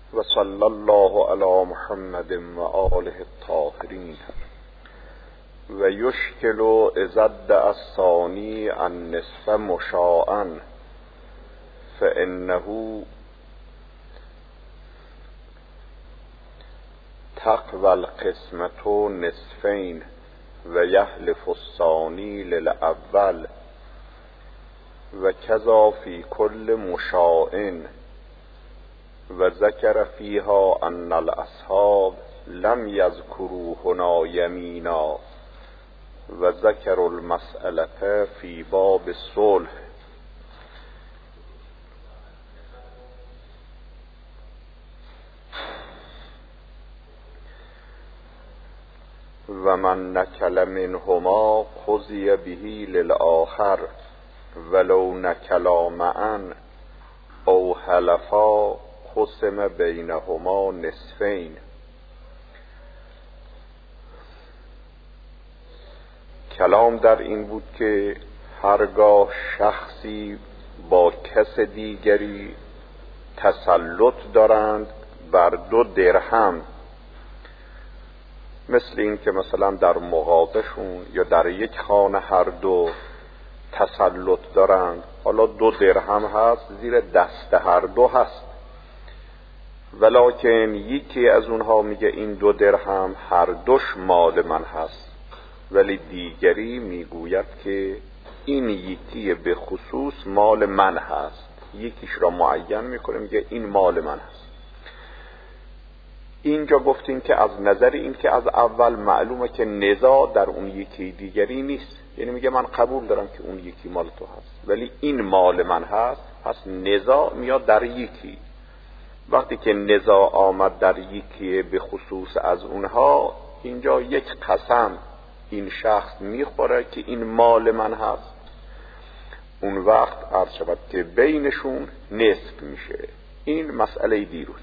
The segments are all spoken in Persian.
و صلی الله علی محمد و آله الطاهرین. و یشکل ازد الثانی النصف مشاعا فانه تقوی القسمة نصفین و یحلف الثانی للاول و کذا فی کل مشاع و ذکر فیها ان الاصحاب لم یذکروا هنا یمینا و ذکر المسألة فی باب الصلح. و من نکل منهما خذی به للآخر ولو نکلا معا او حلفا قسم بینهما نصفین. کلام در این بود که هرگاه شخصی با کس دیگری تسلط دارند بر 2 درهم، مثل این که مثلا در مغازشون یا در یک خانه هر دو تسلط دارند، حالا 2 درهم هست، زیر دست هر دو هست، ولکن یکی از اونها میگه این 2 درهم هر دوش مال من هست، ولی دیگری میگوید که این یکی به خصوص مال من هست، یکیش را معین میکنه میگه این مال من هست. اینجا گفتیم که از نظر این که از اول معلومه که نزاع در اون یکی دیگری نیست، یعنی میگه من قبول دارم که اون یکی مال تو هست ولی این مال من هست، پس نزاع میاد در یکی. وقتی که نزاع آمد در یکی به خصوص از اونها، اینجا یک قسم این شخص میخوره که این مال من هست، اون وقت عرض شود که بینشون نصف میشه. این مسئله دیروز.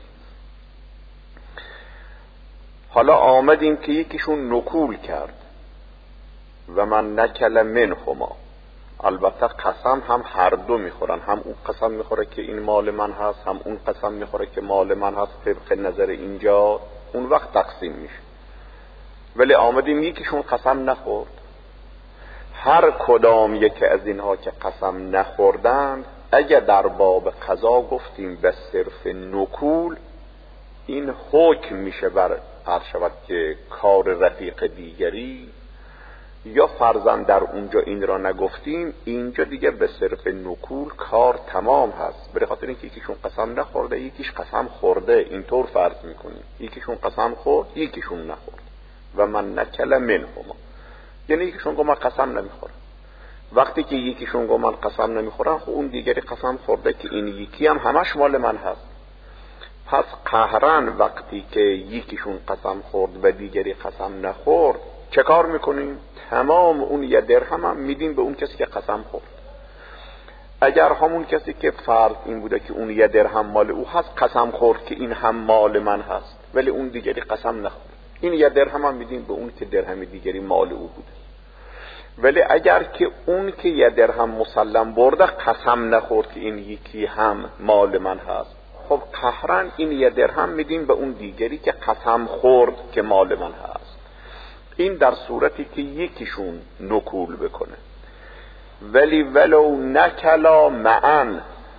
حالا آمدیم که یکیشون نکول کرد و من نکل منهما، البته قسم هم هر دو میخورن، هم اون قسم میخوره که این مال من هست، هم اون قسم میخوره که مال من هست طبق نظر اینجا، اون وقت تقسیم میشه. ولی آمدیم یکیشون قسم نخورد. هر کدام یکی از اینها که قسم نخوردند، اگر در باب قضا گفتیم به صرف نکول، این حکم میشه بر هر شود که کار رفیق دیگری، یا فرضاً در اونجا این را نگفتیم، اینجا دیگه به صرف نکول کار تمام هست، برای خاطر اینکه یکیشون قسم نخورده یکیش قسم خورده، اینطور فرض میکنیم یکیشون قسم خورد یکیشون نخورد. و من نکل منهما، یعنی یکیشون گفت من قسم نمیخورم. وقتی که یکیشون گفت من قسم نمیخورم، خب اون دیگری قسم خورده که این یکی هم همش مال من هست. پس قهرن وقتی که یکیشون قسم خورد و دیگری قسم نخورد، چه کار میکنیم؟ تمام اون 1 درهم هم میدیم به اون کسی که قسم خورد. اگر همون کسی که فرض این بوده که اون 1 درهم مال او هست قسم خورد که این هم مال من هست، ولی اون دیگری قسم نخورد، این 1 درهم هم میدیم به اون که درهم دیگری مال او بوده. ولی اگر که اون که 1 درهم مسلم برده قسم نخورد که این یکی هم مال من هست، خب قهرن این 1 درهم میدیم به اون دیگری که قسم خورد که مال من هست. این در صورتی که یکیشون نکول بکنه. ولی ولو نکلا معا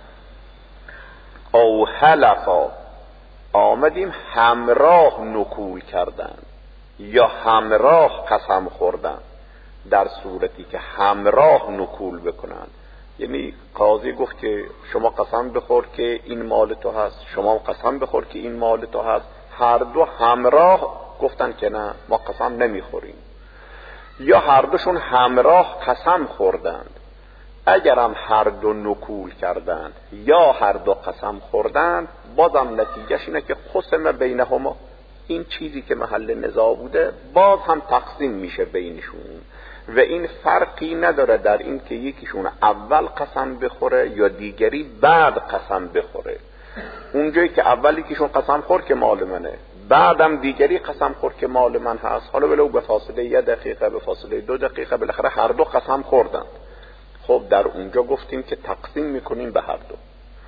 او حلفا، آمدیم همراه نکول کردن یا همراه قسم خوردن، در صورتی که همراه نکول بکنن، یعنی قاضی گفت که شما قسم بخور که این مال تو هست، شما قسم بخور که این مال تو هست، هر دو همراه گفتن که نه ما قسم نمیخوریم، یا هر دوشون همراه قسم خوردند. اگرم هر دو نکول کردند یا هر دو قسم خوردند، بازم نتیجهش اینه که قسم بینهما، این چیزی که محل نزاع بوده باز هم تقسیم میشه بینشون. و این فرقی نداره در این که یکیشون اول قسم بخوره یا دیگری بعد قسم بخوره. اونجایی که اولی کیشون قسم خور که مال منه، بعدم دیگری قسم خور که مال من هست، حالا ولو به فاصله 1 دقیقه به فاصله 2 دقیقه، بالاخره هر دو قسم خوردن. خب در اونجا گفتیم که تقسیم میکنیم به هر دو.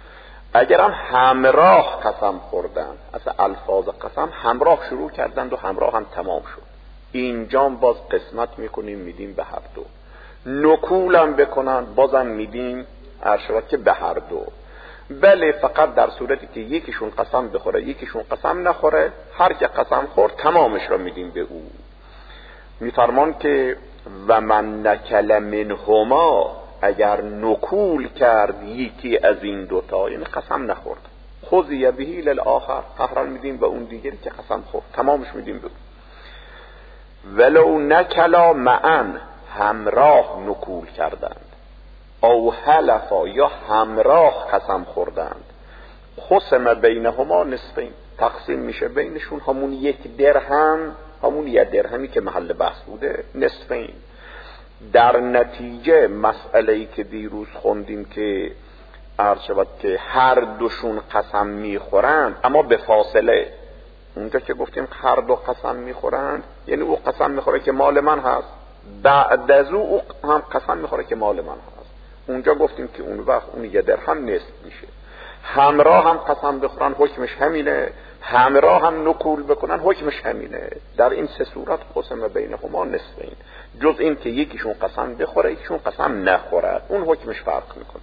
اگرم همراه قسم خوردن، اصلا الفاظ قسم همراه شروع کردند و همراه هم تمام شد، اینجام باز قسمت میکنیم میدیم به هر دو. نکولم بکنن بازم میدیم ارشد که به هر دو. بله فقط در صورتی که یکیشون قسم بخوره یکیشون قسم نخوره، هر که قسم خورد تمامش را میدیم به او. میفرمان که و من نکل منهما، اگر نکول کرد یکی از این دوتا، یعنی قسم نخورد، خذی بهی للآخر، قهران میدیم به اون دیگری که قسم خورد، تمامش میدیم به اون. ولو نکلا معن، همراه نکول کردند، او حلفا یا همراه قسم خوردند، خصم بینهما نصفین، تقسیم میشه بینشون همون یک درهم، همون یک درهمی که محل بحث بوده، نصفین. در نتیجه مسئله‌ای که دیروز خوندیم که عرض شود که هر دوشون قسم میخورند اما به فاصله، اونجا که گفتیم هر دو قسم میخورند یعنی او قسم میخوره که مال من هست، بعد از او هم قسم میخوره که مال من هست. اونجا گفتیم که اون وقت اون یه درهم نصف میشه. همراه هم قسم بخورن حکمش همینه، همراه هم نکول بکنن حکمش همینه. در این سه صورت قسم بینهما نصفین، جز این که یکیشون قسم بخوره یکیشون قسم نخوره، اون حکمش فرق میکنه.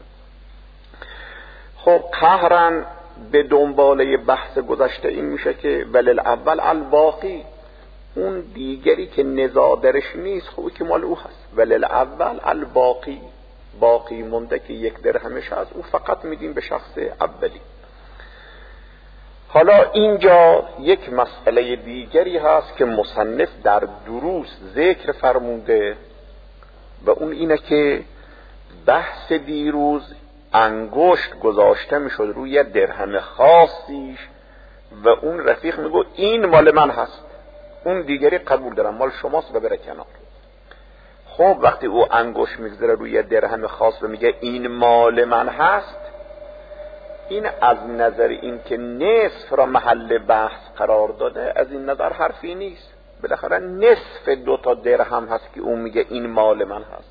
خب قهرن به دنباله بحث گذشته این میشه که ولل اول الباقی، اون دیگری که نزاع درش نیست خوبی که مال او هست، ولل اول الباقی، باقی مونده که یک درهمش از او فقط میدیم به شخص اولی. حالا اینجا یک مسئله دیگری هست که مصنف در دروس ذکر فرموده و اون اینه که بحث دیروز انگشت گذاشته میشد روی درهم خاصیش و اون رفیق میگو این مال من هست، اون دیگری قبول دارم مال شماست و بره کنار. خب وقتی او انگشت میگذاره روی درهم خاص و میگه این مال من هست، این از نظر این که نصف را محل بحث قرار داده از این نظر حرفی نیست. بالاخره نصف 2 درهم هست که اون میگه این مال من هست.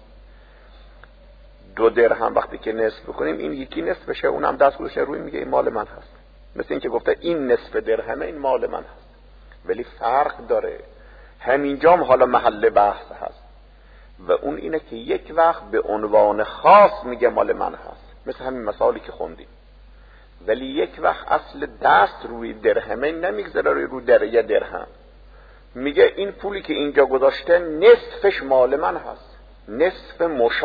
2 درهم وقتی که نصف بکنیم این یکی نصف بشه، اونم دست گذاشته روی میگه این مال من هست. مثل این که گفته این نصف درهمه این مال من هست، ولی فرق داره. همینجام حالا محل بحث هست و اون اینه که یک وقت به عنوان خاص میگه مال من هست، مثل همین مثالی که خوندیم، ولی یک وقت اصل دست روی درهمه نمیگذاره روی یه درهم، میگه این پولی که اینجا گذاشته نصفش مال من هست، نصف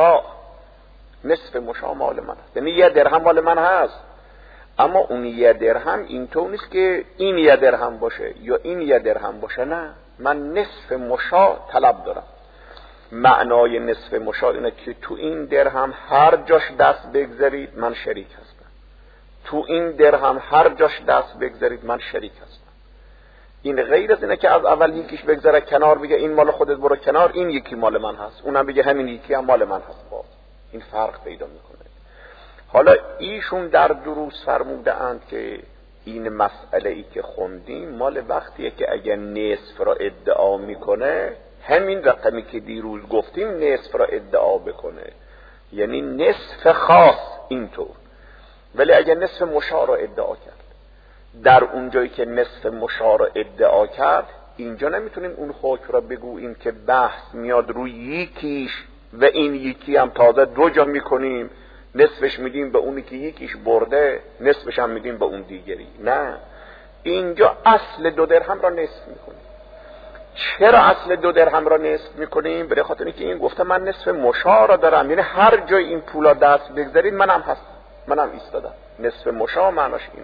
مشا مال من هست، یعنی 1 درهم مال من هست، اما اون 1 درهم اینطور نیست که این 1 درهم باشه یا این 1 درهم باشه، نه، من نصف مشا طلب دارم. معنای نصف مشا اینه که تو این درهم هر جاش دست بگذارید من شریک هستم، تو این درهم هر جاش دست بگذارید من شریک هستم. این غیر از اینه که از اول یکیش بگذاره کنار بگه این مال خودت برو کنار، این یکی مال من هست، اونم بگه همین یکی هم مال من هست، باز این فرق پیدا میکنه. حالا ایشون در دروس فرموده اند که این مسئله ای که خوندیم مال وقتیه که اگر نصف را ادعا میکنه همین رقمی که دیروز گفتیم نصف را ادعا بکنه، یعنی نصف خاص اینطور. ولی اگر نصف مشا را ادعا کرد، در اونجایی که نصف مشا را ادعا کرد اینجا نمیتونیم اون حکم را بگوییم که بحث میاد روی یکیش و این یکی هم تازه 2 جا میکنیم، نصفش میدیم به اونی که یکیش برده، نصفش هم میدیم به اون دیگری. نه، اینجا اصل 2 درهم را نصف میکنیم. چرا اصل 2 درهم را نصف میکنیم؟ برای خاطر اینکه این گفته من نصف مشا را دارم، یعنی هر جای این پولا دست بگذارید منم هستم، منم ایستادم. نصف مشا معناش اینه.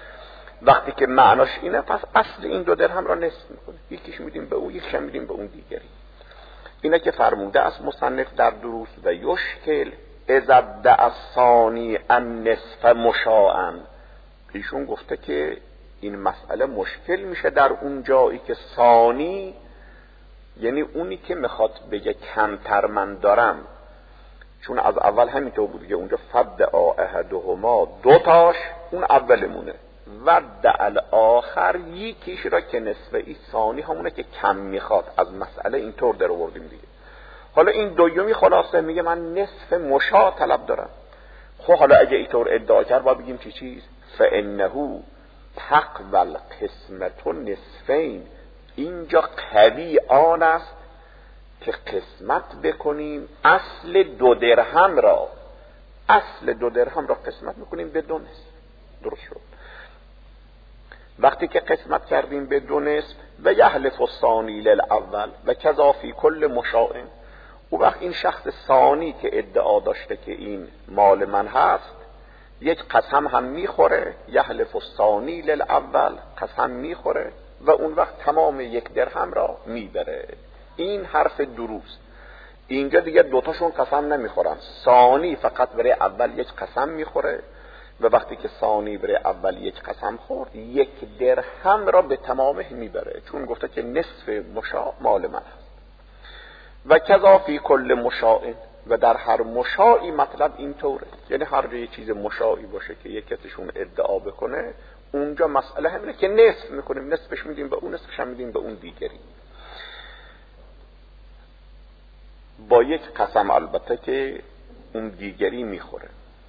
وقتی که معناش اینه پس اصل این 2 درهم را نصف میکنیم، یکیش میدیم به او یکیش میدیم به اون دیگری. اینه که فرموده از مصنف در دروس و یشکل اذا دعا ثانی ان نصف مشاء. ایشون گفته که این مسئله مشکل میشه در اون جایی که ثانی، یعنی اونی که میخواد بگه کمتر من دارم، چون از اول همینطور بود که اونجا فدعا احدهما 2 تاش اون اولمونه و دعا آخر یکیش را که نصف ای ثانی همونه که کم میخواد. از مسئله اینطور در آوردیم دیگه. حالا این دومی خلاصه میگه من نصف مشا طلب دارم. خب حالا اگه اینطور ادعا کرد باید بگیم چی چیز؟ فانه تقبل قسمت نصفین، اینجا قوی آن است که قسمت بکنیم اصل 2 درهم را، اصل 2 درهم را قسمت میکنیم به 2 نصف. درست شد. وقتی که قسمت کردیم به 2 نصف و یحلف الثانی للاول و کذا فی کل مشاء، او وقت این شخص ثانی که ادعا داشته که این مال من هست یک قسم هم میخوره، یحلف الثانی للاول، قسم میخوره و اون وقت تمام 1 درهم را میبره. این حرف دروست. اینجا دیگه دوتاشون قسم نمیخورن، ثانی فقط برای اول 1 قسم میخوره و وقتی که ثانی برای اول 1 قسم خورد 1 درهم را به تمامه میبره، چون گفته که نصف مشاع مال من هست. و کذا فی کل مشاع، و در هر مشاعی مطلب اینطوره، یعنی هر جای چیز مشاعی باشه که یک کسیشون ادعا بکنه اونجا مسئله همینه که نصف میکنیم، نصفش میدیم به اون، نصفش هم میدیم به اون دیگری، با 1 قسم البته که اون دیگری میخوره.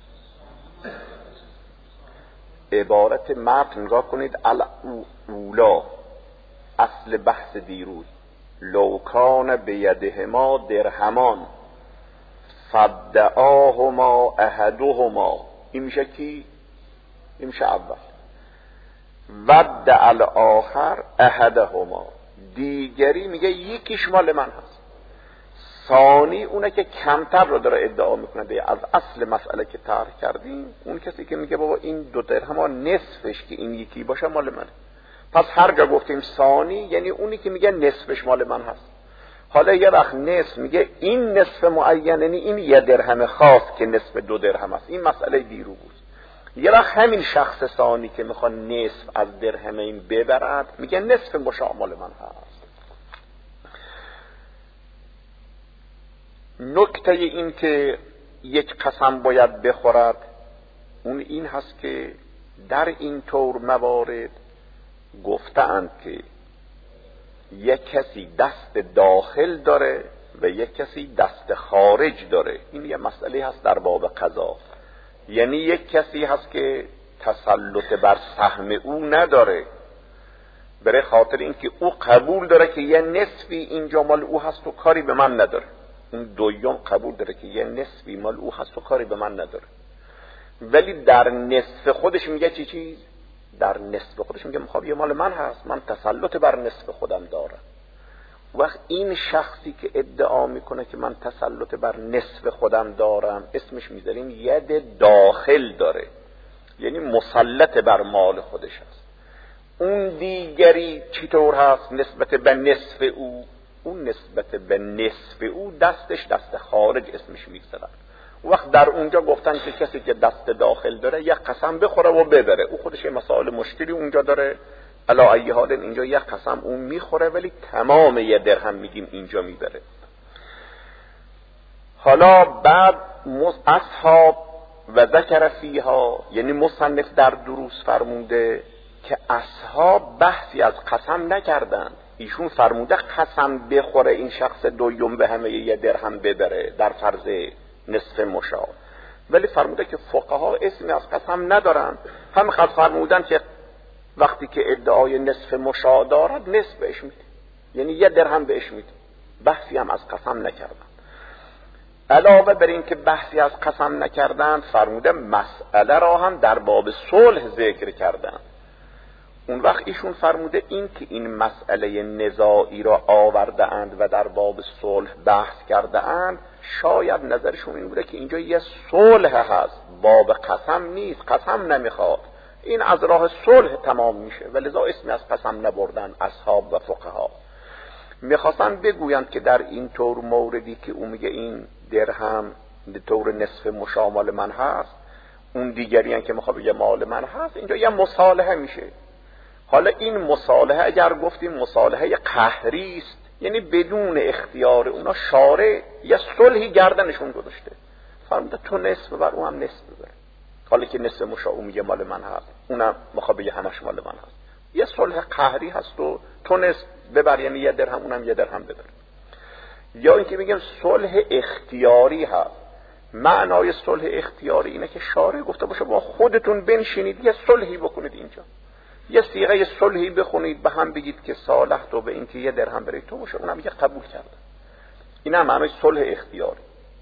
عبارت متن نگاه کنید، الاولا، اصل بحث دیروز، لو کان بیدهما درهمان فدعاهما احدهما، این میشه کی؟ این میشه اول. ودع الاخر احدهما، دیگری میگه یکیش مال من هست. ثانی اونه که کمتر رو داره ادعا میکنه از اصل مسئله که طرح کردیم، اون کسی که میگه بابا این 2 درهم نصفش که این یکی باشه مال منه. پس هر جا گفتیم ثانی یعنی اونی که میگه نصفش مال من هست. حالا یه وقت نصف میگه این نصف معین، یعنی این 1 درهم خاص که نصف 2 درهم است، این مسئله دیرو بود. یه وقت همین شخص ثانی که میخواد نصف از درهمین ببرد میگه نصف مشاع مال من هست. نکته این که 1 قسم باید بخورد اون این هست که در این طور موارد گفتند که یک کسی دست داخل داره و یک کسی دست خارج داره. این یه مسئله هست در باب قضا، یعنی یک کسی هست که تسلط بر سهم او نداره، برای خاطر اینکه او قبول داره که یه نصفی اینجا مال او هست و کاری به من نداره. اون دویم قبول داره که یه نصفی مال او هست و کاری به من نداره، ولی در نصف خودش میگه چی چیز؟ در نصف خودش میگه مخواب یه مال من هست، من تسلط بر نصف خودم دارم. وقت این شخصی که ادعا میکنه که من تسلط بر نصف خودم دارم اسمش میذاریم ید داخل داره، یعنی مسلط بر مال خودش هست. اون دیگری چطور هست نسبت به نصف او؟ اون نسبت به نصف او دستش دست خارج اسمش میگذارن. وقت در اونجا گفتن که کسی که دست داخل داره یک قسم بخوره و ببره، او خودش یه مسائل مشکلی اونجا داره، علا ای حال اینجا یک قسم اون میخوره ولی تمام 1 درهم میگیم اینجا میبره. حالا بعد اصحاب و ذکر فیها، یعنی مصنف در دروس فرموده که اصحاب بحثی از قسم نکردن، ایشون فرموده قسم بخوره این شخص دویم به همه 1 درهم ببره در فرض نصف مشاع، ولی فرموده که فقها اسمی از قسم ندارن، هم خود فرمودن که وقتی که ادعای نصف مشاع دارد نصف بهش میده، یعنی 1 درهم بهش میده، بحثی هم از قسم نکردن. علاوه بر این که بحثی از قسم نکردن فرموده مسئله را هم در باب صلح ذکر کردن. اون وقت ایشون فرموده این که این مسئله نزاعی را آورده اند و در باب صلح بحث کرده اند، شاید نظرشون این بوده که اینجا یه صلح هست، باب قسم نیست، قسم نمیخواد، این از راه صلح تمام میشه، ولذا اسمی از قسم نبردن اصحاب و فقها. میخواستن بگویند که در این طور موردی که اون میگه این درهم به طور نصف مشاع مال من هست، اون دیگری هم که میخواد بگه مال من هست، اینجا یه مصالحه میشه. حالا این مصالحه اگر گفتیم مصالحه قهری است، یعنی بدون اختیار اونا شارع یه صلحی گردنشون گذاشته، فرموده تو نصف ببر اون هم نصف ببر، حالا که نصف مشاع میگه مال من هست اونم میخواد بگه همش مال من هست، یه صلح قهری هست و تو نصف ببر، یعنی 1 درهم اونم 1 درهم ببر. یا اینکه میگم صلح اختیاری هست، معنای صلح اختیاری اینه که شارع گفته باشه با خودتون بنشینید یه صلحی بکنید، اینجا یه صیغه صلحی بخونید، به هم بگید که صالحت و به این که یه درهم برای تو باشه، اونم یه قبول کرده. این هم معنای صلح اختیاری.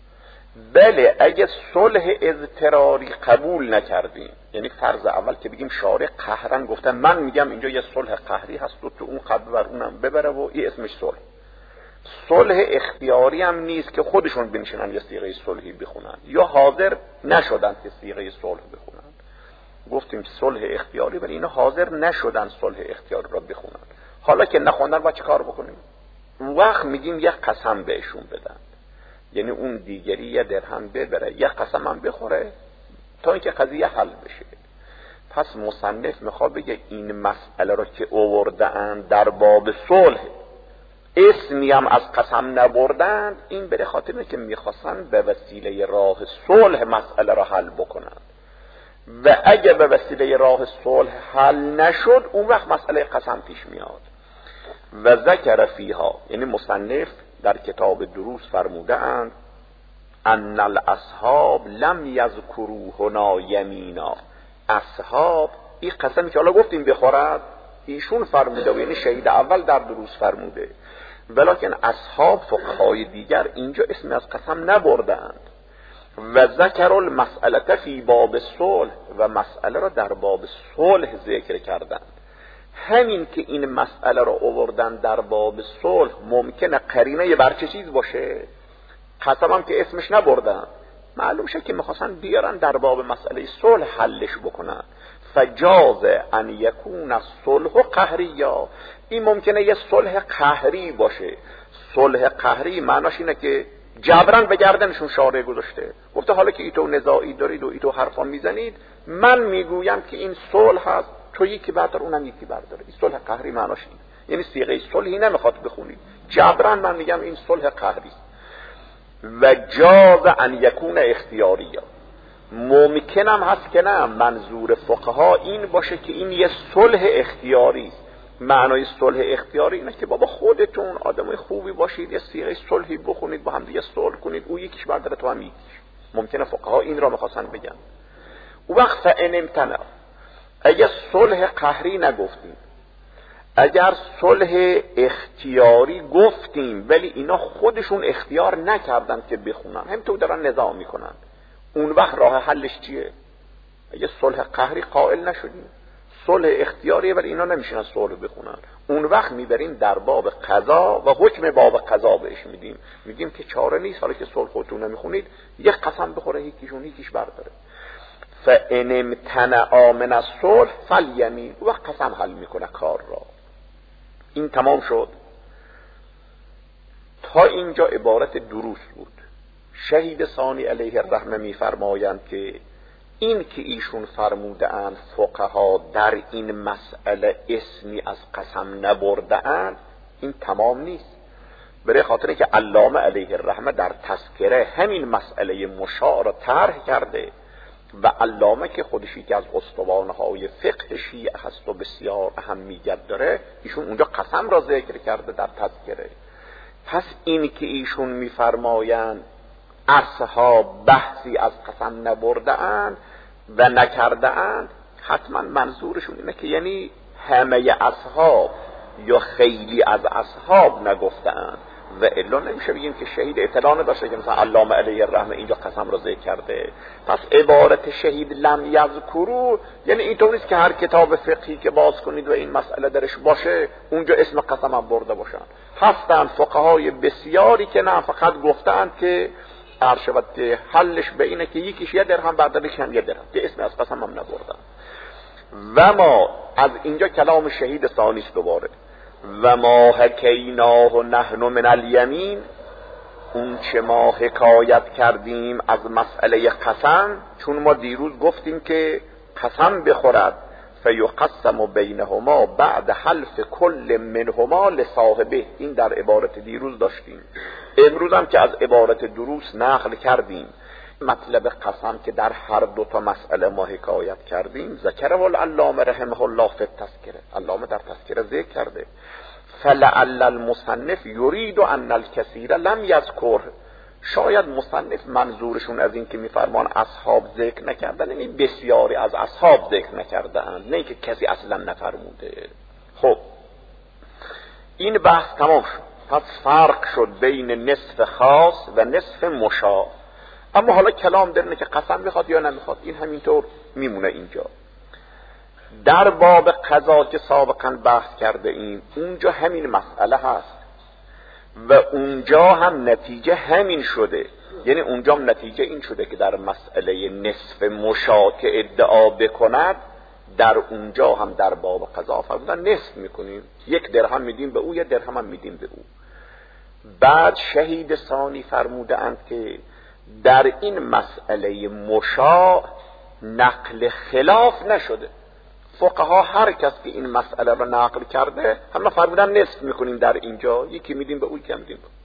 بله اگه صلح اضطراری قبول نکردیم، یعنی فرض اول که بگیم شارع قهرن گفتن من میگم اینجا یه صلح قهری هست و تو اون قبل بر اونم ببره و این اسمش صلح. صلح اختیاری هم نیست که خودشون بنشینن یه صیغه صلحی بخونن، یا حاضر نشدن که صیغه صلح بخونن. گفتیم صلح اختیاری، ولی اینا حاضر نشدن صلح اختیاری را بخونن. حالا که نخوندن با چه کار بکنیم؟ وقت میگیم یه قسم بهشون بدن، یعنی اون دیگری یه درهم ببره یه قسم هم بخوره تا اینکه قضیه حل بشه. پس مصنف میخواد بگه این مسئله رو که آوردن در باب صلح اسمی هم از قسم نبردن، این به خاطر اینه که میخواستن به وسیله راه صلح مسئله رو حل بکنن و اگه به وسیله راه صلح حل نشد اون وقت مسئله قسم پیش میاد. و ذکر فیها، یعنی مصنف در کتاب دروس فرموده اند ان الاصحاب لم یذکروا هنا یمینا. اصحاب این قسمی که حالا گفتیم بخورد ایشون فرموده و یعنی شهید اول در دروس فرموده، ولکن اصحاب فقهای دیگر اینجا اسمی از قسم نبردند. و ذکر المسئله فی باب صلح، و مسئله را در باب صلح ذکر کردند. همین که این مسئله را آوردن در باب صلح ممکنه قرینه بر چه چیز باشه؟ قسم هم که اسمش نبردن، معلوم شه که میخواستن بیارن در باب مسئله صلح حلش بکنن. فجاز ان یکون الصلح قهریا، این ممکنه یه صلح قهری باشه. صلح قهری معناش اینه که جبران به گردنشون شارع گذاشته، گفته حالا که ایتو نزاعی دارید و ایتو حرفان میزنید، من میگویم که این صلح هست، تو یکی بردار اونم یکی برداره. این صلح قهری معناش اینه، یعنی صیغه صلحی نمیخواد بخونید، جبران من میگم این صلح قهری. و جاز ان یکون اختیاریا، ممکنم هست که نه منظور فقها این باشه که این یه صلح اختیاری است. معنای صلح اختیاری اینه که بابا خودتون آدمای خوبی باشید یه صیغه صلحی بخونید با هم دیگه صلح کنید، او یکیش برداره تو هم یکیش. ممکنه فقها این را میخواستن بگن. او وقت فان امتنع، اگر صلح قهری نگفتیم، اگر صلح اختیاری گفتیم ولی اینا خودشون اختیار نکردن که بخونن، همینطور دارن نظام میکنن، اون وقت راه حلش چیه؟ اگه صلح قهری قائل نشدیم، صلح اختیاریه ولی اینا نمیشن صلح بخونن، اون وقت میبریم در باب قضا و حکم باب قضا بهش میگیم که چاره نیست، حالا که صلح خودتون نمیخونید یک قسم بخوره یکیشون یکیش برداره. فان امتنع من الصلح فالیمین، و قسم حل میکنه کار را. این تمام شد. تا اینجا عبارت دروس بود. شهید ثانی علیه الرحمه میفرمایند که این که ایشون فرموده اند فقها در این مسئله اسمی از قسم نبرده اند، این تمام نیست. برای خاطر که علامه علیه الرحمه در تذکره همین مسئله مشاع را طرح کرده و علامه که خودش یکی از استوانهای فقه شیعه هست و بسیار اهمیت داره، ایشون اونجا قسم را ذکر کرده در تذکره. پس این که ایشون میفرمایند اصحاب بحثی از قسم نبرده اند و نکرده اند، حتما منظورشون اینه که یعنی همه اصحاب یا خیلی از اصحاب نگفته اند، و الا نمیشه بگیم که شهید اطلاع نداشته که مثلا علامه علیه الرحمه اینجا قسم را ذکر کرده. پس عبارت شهید لم یذکروا یعنی اینطور نیست که هر کتاب فقهی که باز کنید و این مسئله درش باشه اونجا اسم قسم هم برده باشن. هستن فقهای بسیاری که نه فقط گفتند که ارشد که حلش به اینه که یکیش یه درهم بردارش هم یه درهم، که اسم از قسم هم نبردن. و ما از اینجا کلام شهید ثانی است دوباره، و ما حکیناه نحن من الیمین، اون چه ما حکایت کردیم از مسئله قسم، چون ما دیروز گفتیم که قسم بخورد فیقسم بینهما بعد حلف کل منهما لصاحبه، این در عبارت دیروز داشتیم. امروز هم که از عبارت دروس نقل کردیم مطلب قسم که در هر دو تا مسئله ما حکایت کردیم، ذکره العلامه رحمه الله فی التذکره، علامه در تذکره ذکر کرده. فلعل المصنف یرید ان الکثیر لم یذکر، شاید مصنف منظورشون از این که میفرمان اصحاب ذکر نکردن این بسیاری از اصحاب ذکر نکردند، نه که کسی اصلا نفرموده. خب این بحث تمام شد. پس فرق شد بین نصف خاص و نصف مشاع. اما حالا کلام در اینه که قسم میخواد یا نمیخواد، این همینطور میمونه اینجا. در باب قضا که سابقا بحث کرده ایم اونجا همین مسئله هست و اونجا هم نتیجه همین شده. یعنی اونجا هم نتیجه این شده که در مسئله نصف مشاع که ادعا بکند، در اونجا هم در باب قضا فرمودن نصف میکنیم، 1 درهم میدیم به او، 1 درهم هم میدیم به او. بعد شهید ثانی فرموده اند که در این مسئله مشاع نقل خلاف نشده. فقها هر کس که این مسئله رو نقل کرده همه فرمودن نصف میکنیم در اینجا، یکی میدیم به او، یکی میدیم به او.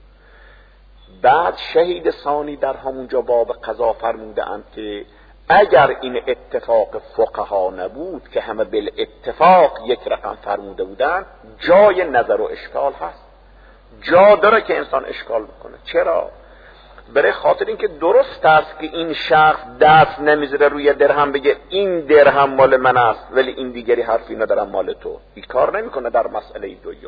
بعد شهید ثانی در همونجا باب قضا فرموده اند که اگر این اتفاق فقها نبود که همه بالاتفاق 1 رقم فرموده بودن، جای نظر و اشکال هست، جا داره که انسان اشکال بکنه. چرا؟ برای خاطر اینکه درست است که این شخص دست نمیذاره روی درهم بگه این درهم مال من است ولی این دیگری حرفی ندارم مال تو، این کار نمیکنه در مسئله دوم.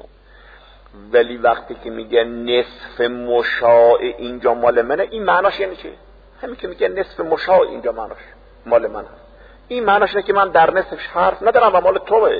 ولی وقتی که میگه نصف مشاع اینجا مال منه، این معناش یعنی چی؟ همین که میگه نصف مشاع اینجا معناش مال من هست، این معناش اینه که من در نصفش حرف ندارم و مال توه.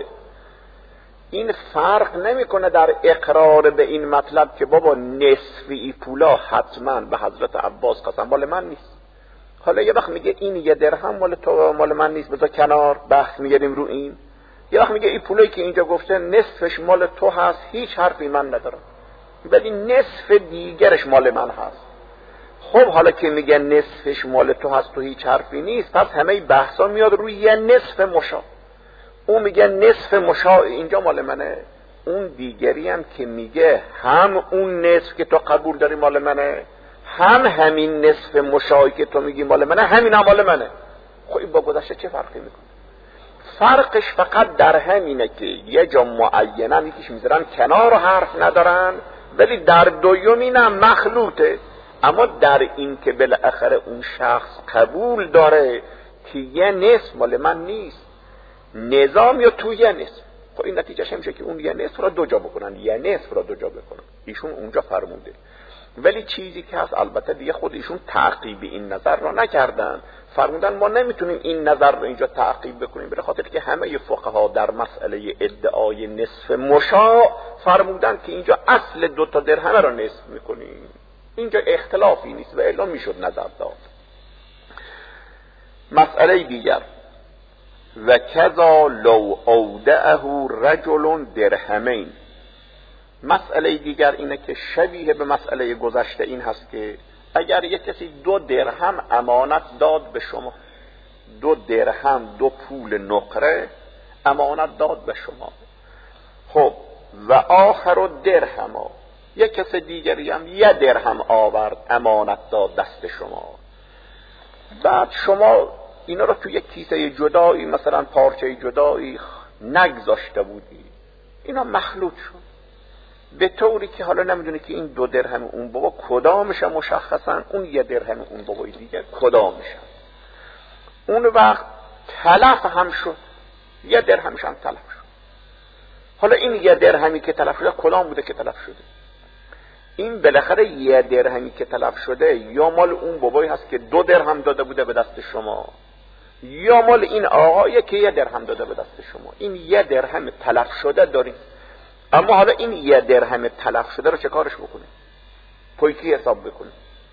این فرق نمیکنه در اقرار به این مطلب که بابا نصفی پولا حتما به حضرت عباس قسم مال من نیست. حالا یه وقت میگه این 1 درهم مال تو مال من نیست، بذار کنار بحث میگیریم رو این. یه وقت میگه این پولایی که اینجا گفته نصفش مال تو هست، هیچ حرفی من ندارم، ولی نصف دیگرش مال من هست. خب حالا که میگه نصفش مال تو هست تو هیچ حرفی نیست، پس همه بحثا میاد روی یه نصف مشاع. اون میگه نصف مشاع اینجا مال منه، اون دیگری هم که میگه هم اون نصف که تو قبول داری مال منه، هم همین نصف مشاعی که تو میگی مال منه، همین هم مال منه. خب این با گذشته چه فرقی میکنه؟ فرقش فقط در همینه که یه جا معینن یکیش میذارن کنار و حرف ندارن، ولی در دومینم مخلوطه. اما در این که بالاخره اون شخص قبول داره که یه نصف مال من نیست، نظام یا تو یه نصف، خب این نتیجهش میشه که اون یه نصف را 2 جا بکنن، یه نصف را 2 جا بکنن. ایشون اونجا فرموده. ولی چیزی که هست البته دیگه خود ایشون تعقیب این نظر را نکردن، فرمودن ما نمیتونیم این نظر رو اینجا تعقیب بکنیم، به خاطر که همه فقها در مسئله ادعای نصف مشاع فرمودن که اینجا اصل 2 تا درهم را نصف میکنیم، اینجا اختلافی نیست و الا میشد نظر داد. مسئله دیگر، و کذا لو اودعه رجل درهمین. مسئله دیگر اینه که شبیه به مسئله گذشته این هست که اگر یک کسی 2 درهم امانت داد به شما، 2 درهم 2 پول نقره امانت داد به شما، خب و آخر درهم، یک کس دیگری هم 1 درهم آورد امانت داد دست شما، بعد شما اینا رو توی یک کیسه جدایی مثلا پارچه جدایی نگذاشته بودی، اینا مخلوط شد به طوری که حالا نمیدونی که این 2 درهم اون بابا کدامش مشخصا، اون 1 درهم اون بابای دیگر کدامش. اون وقت تلف هم شد، 1 درهمش هم تلف شد. حالا این 1 درهمی که تلف شده کدام بوده که تلف شده؟ این بالاخره 1 درهمی که تلف شده یا مال اون بابایی هست که 2 درهم داده بوده به دست شما، یا مال این آقایی که 1 درهم داده به دست شما. این 1 درهم تلف شده داریم. اما حالا این 1 درهم تلف شده رو چه کارش بکنیم؟ پویکی حساب بکنیم.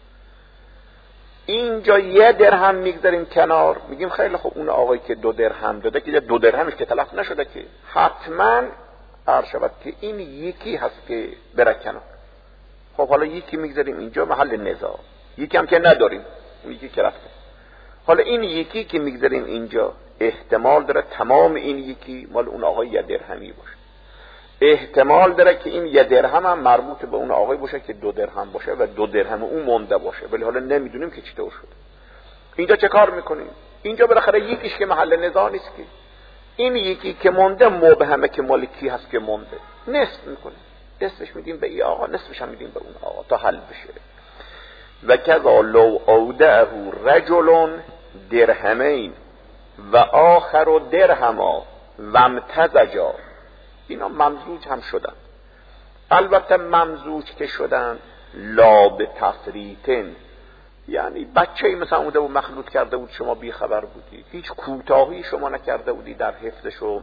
اینجا 1 درهم میگذاریم کنار، میگیم خیلی خب اون آقایی که 2 درهم داده که 2 درهمش که تلف نشده که حتما عرض شود که این یکی هست که بره کنار. خب حالا یکی میگذاریم اینجا محل نزاع، یکی هم که نداریم، اون یکی که رفته. حالا این یکی که میگذاریم اینجا احتمال داره تمام این یکی مال اون آقای 1 درهمی باشه، احتمال داره که این 1 درهم هم مربوط به اون آقای باشه که 2 درهم باشه و 2 درهم اون مونده باشه، ولی حالا نمیدونیم که چطور شده. اینجا چه کار میکنیم؟ اینجا بالاخره یکیش که محل نزاع نیست که، این یکی که مونده مبهمه که مال کی هست که مونده، نصف میکنیم، نصفش میدیم به این آقا، نصفش هم میدیم به اون آقا تا حل بشه. و کذا لو اودعه رجل درهمین و آخر درهما و امتزجا، اینا ممزوج هم شدن. البته ممزوج که شدن لا به تفریطن، یعنی بچه‌ای مثلا اومده و مخلوط کرده بود شما بی خبر بودی، هیچ کوتاهی شما نکرده بودی در حفظش و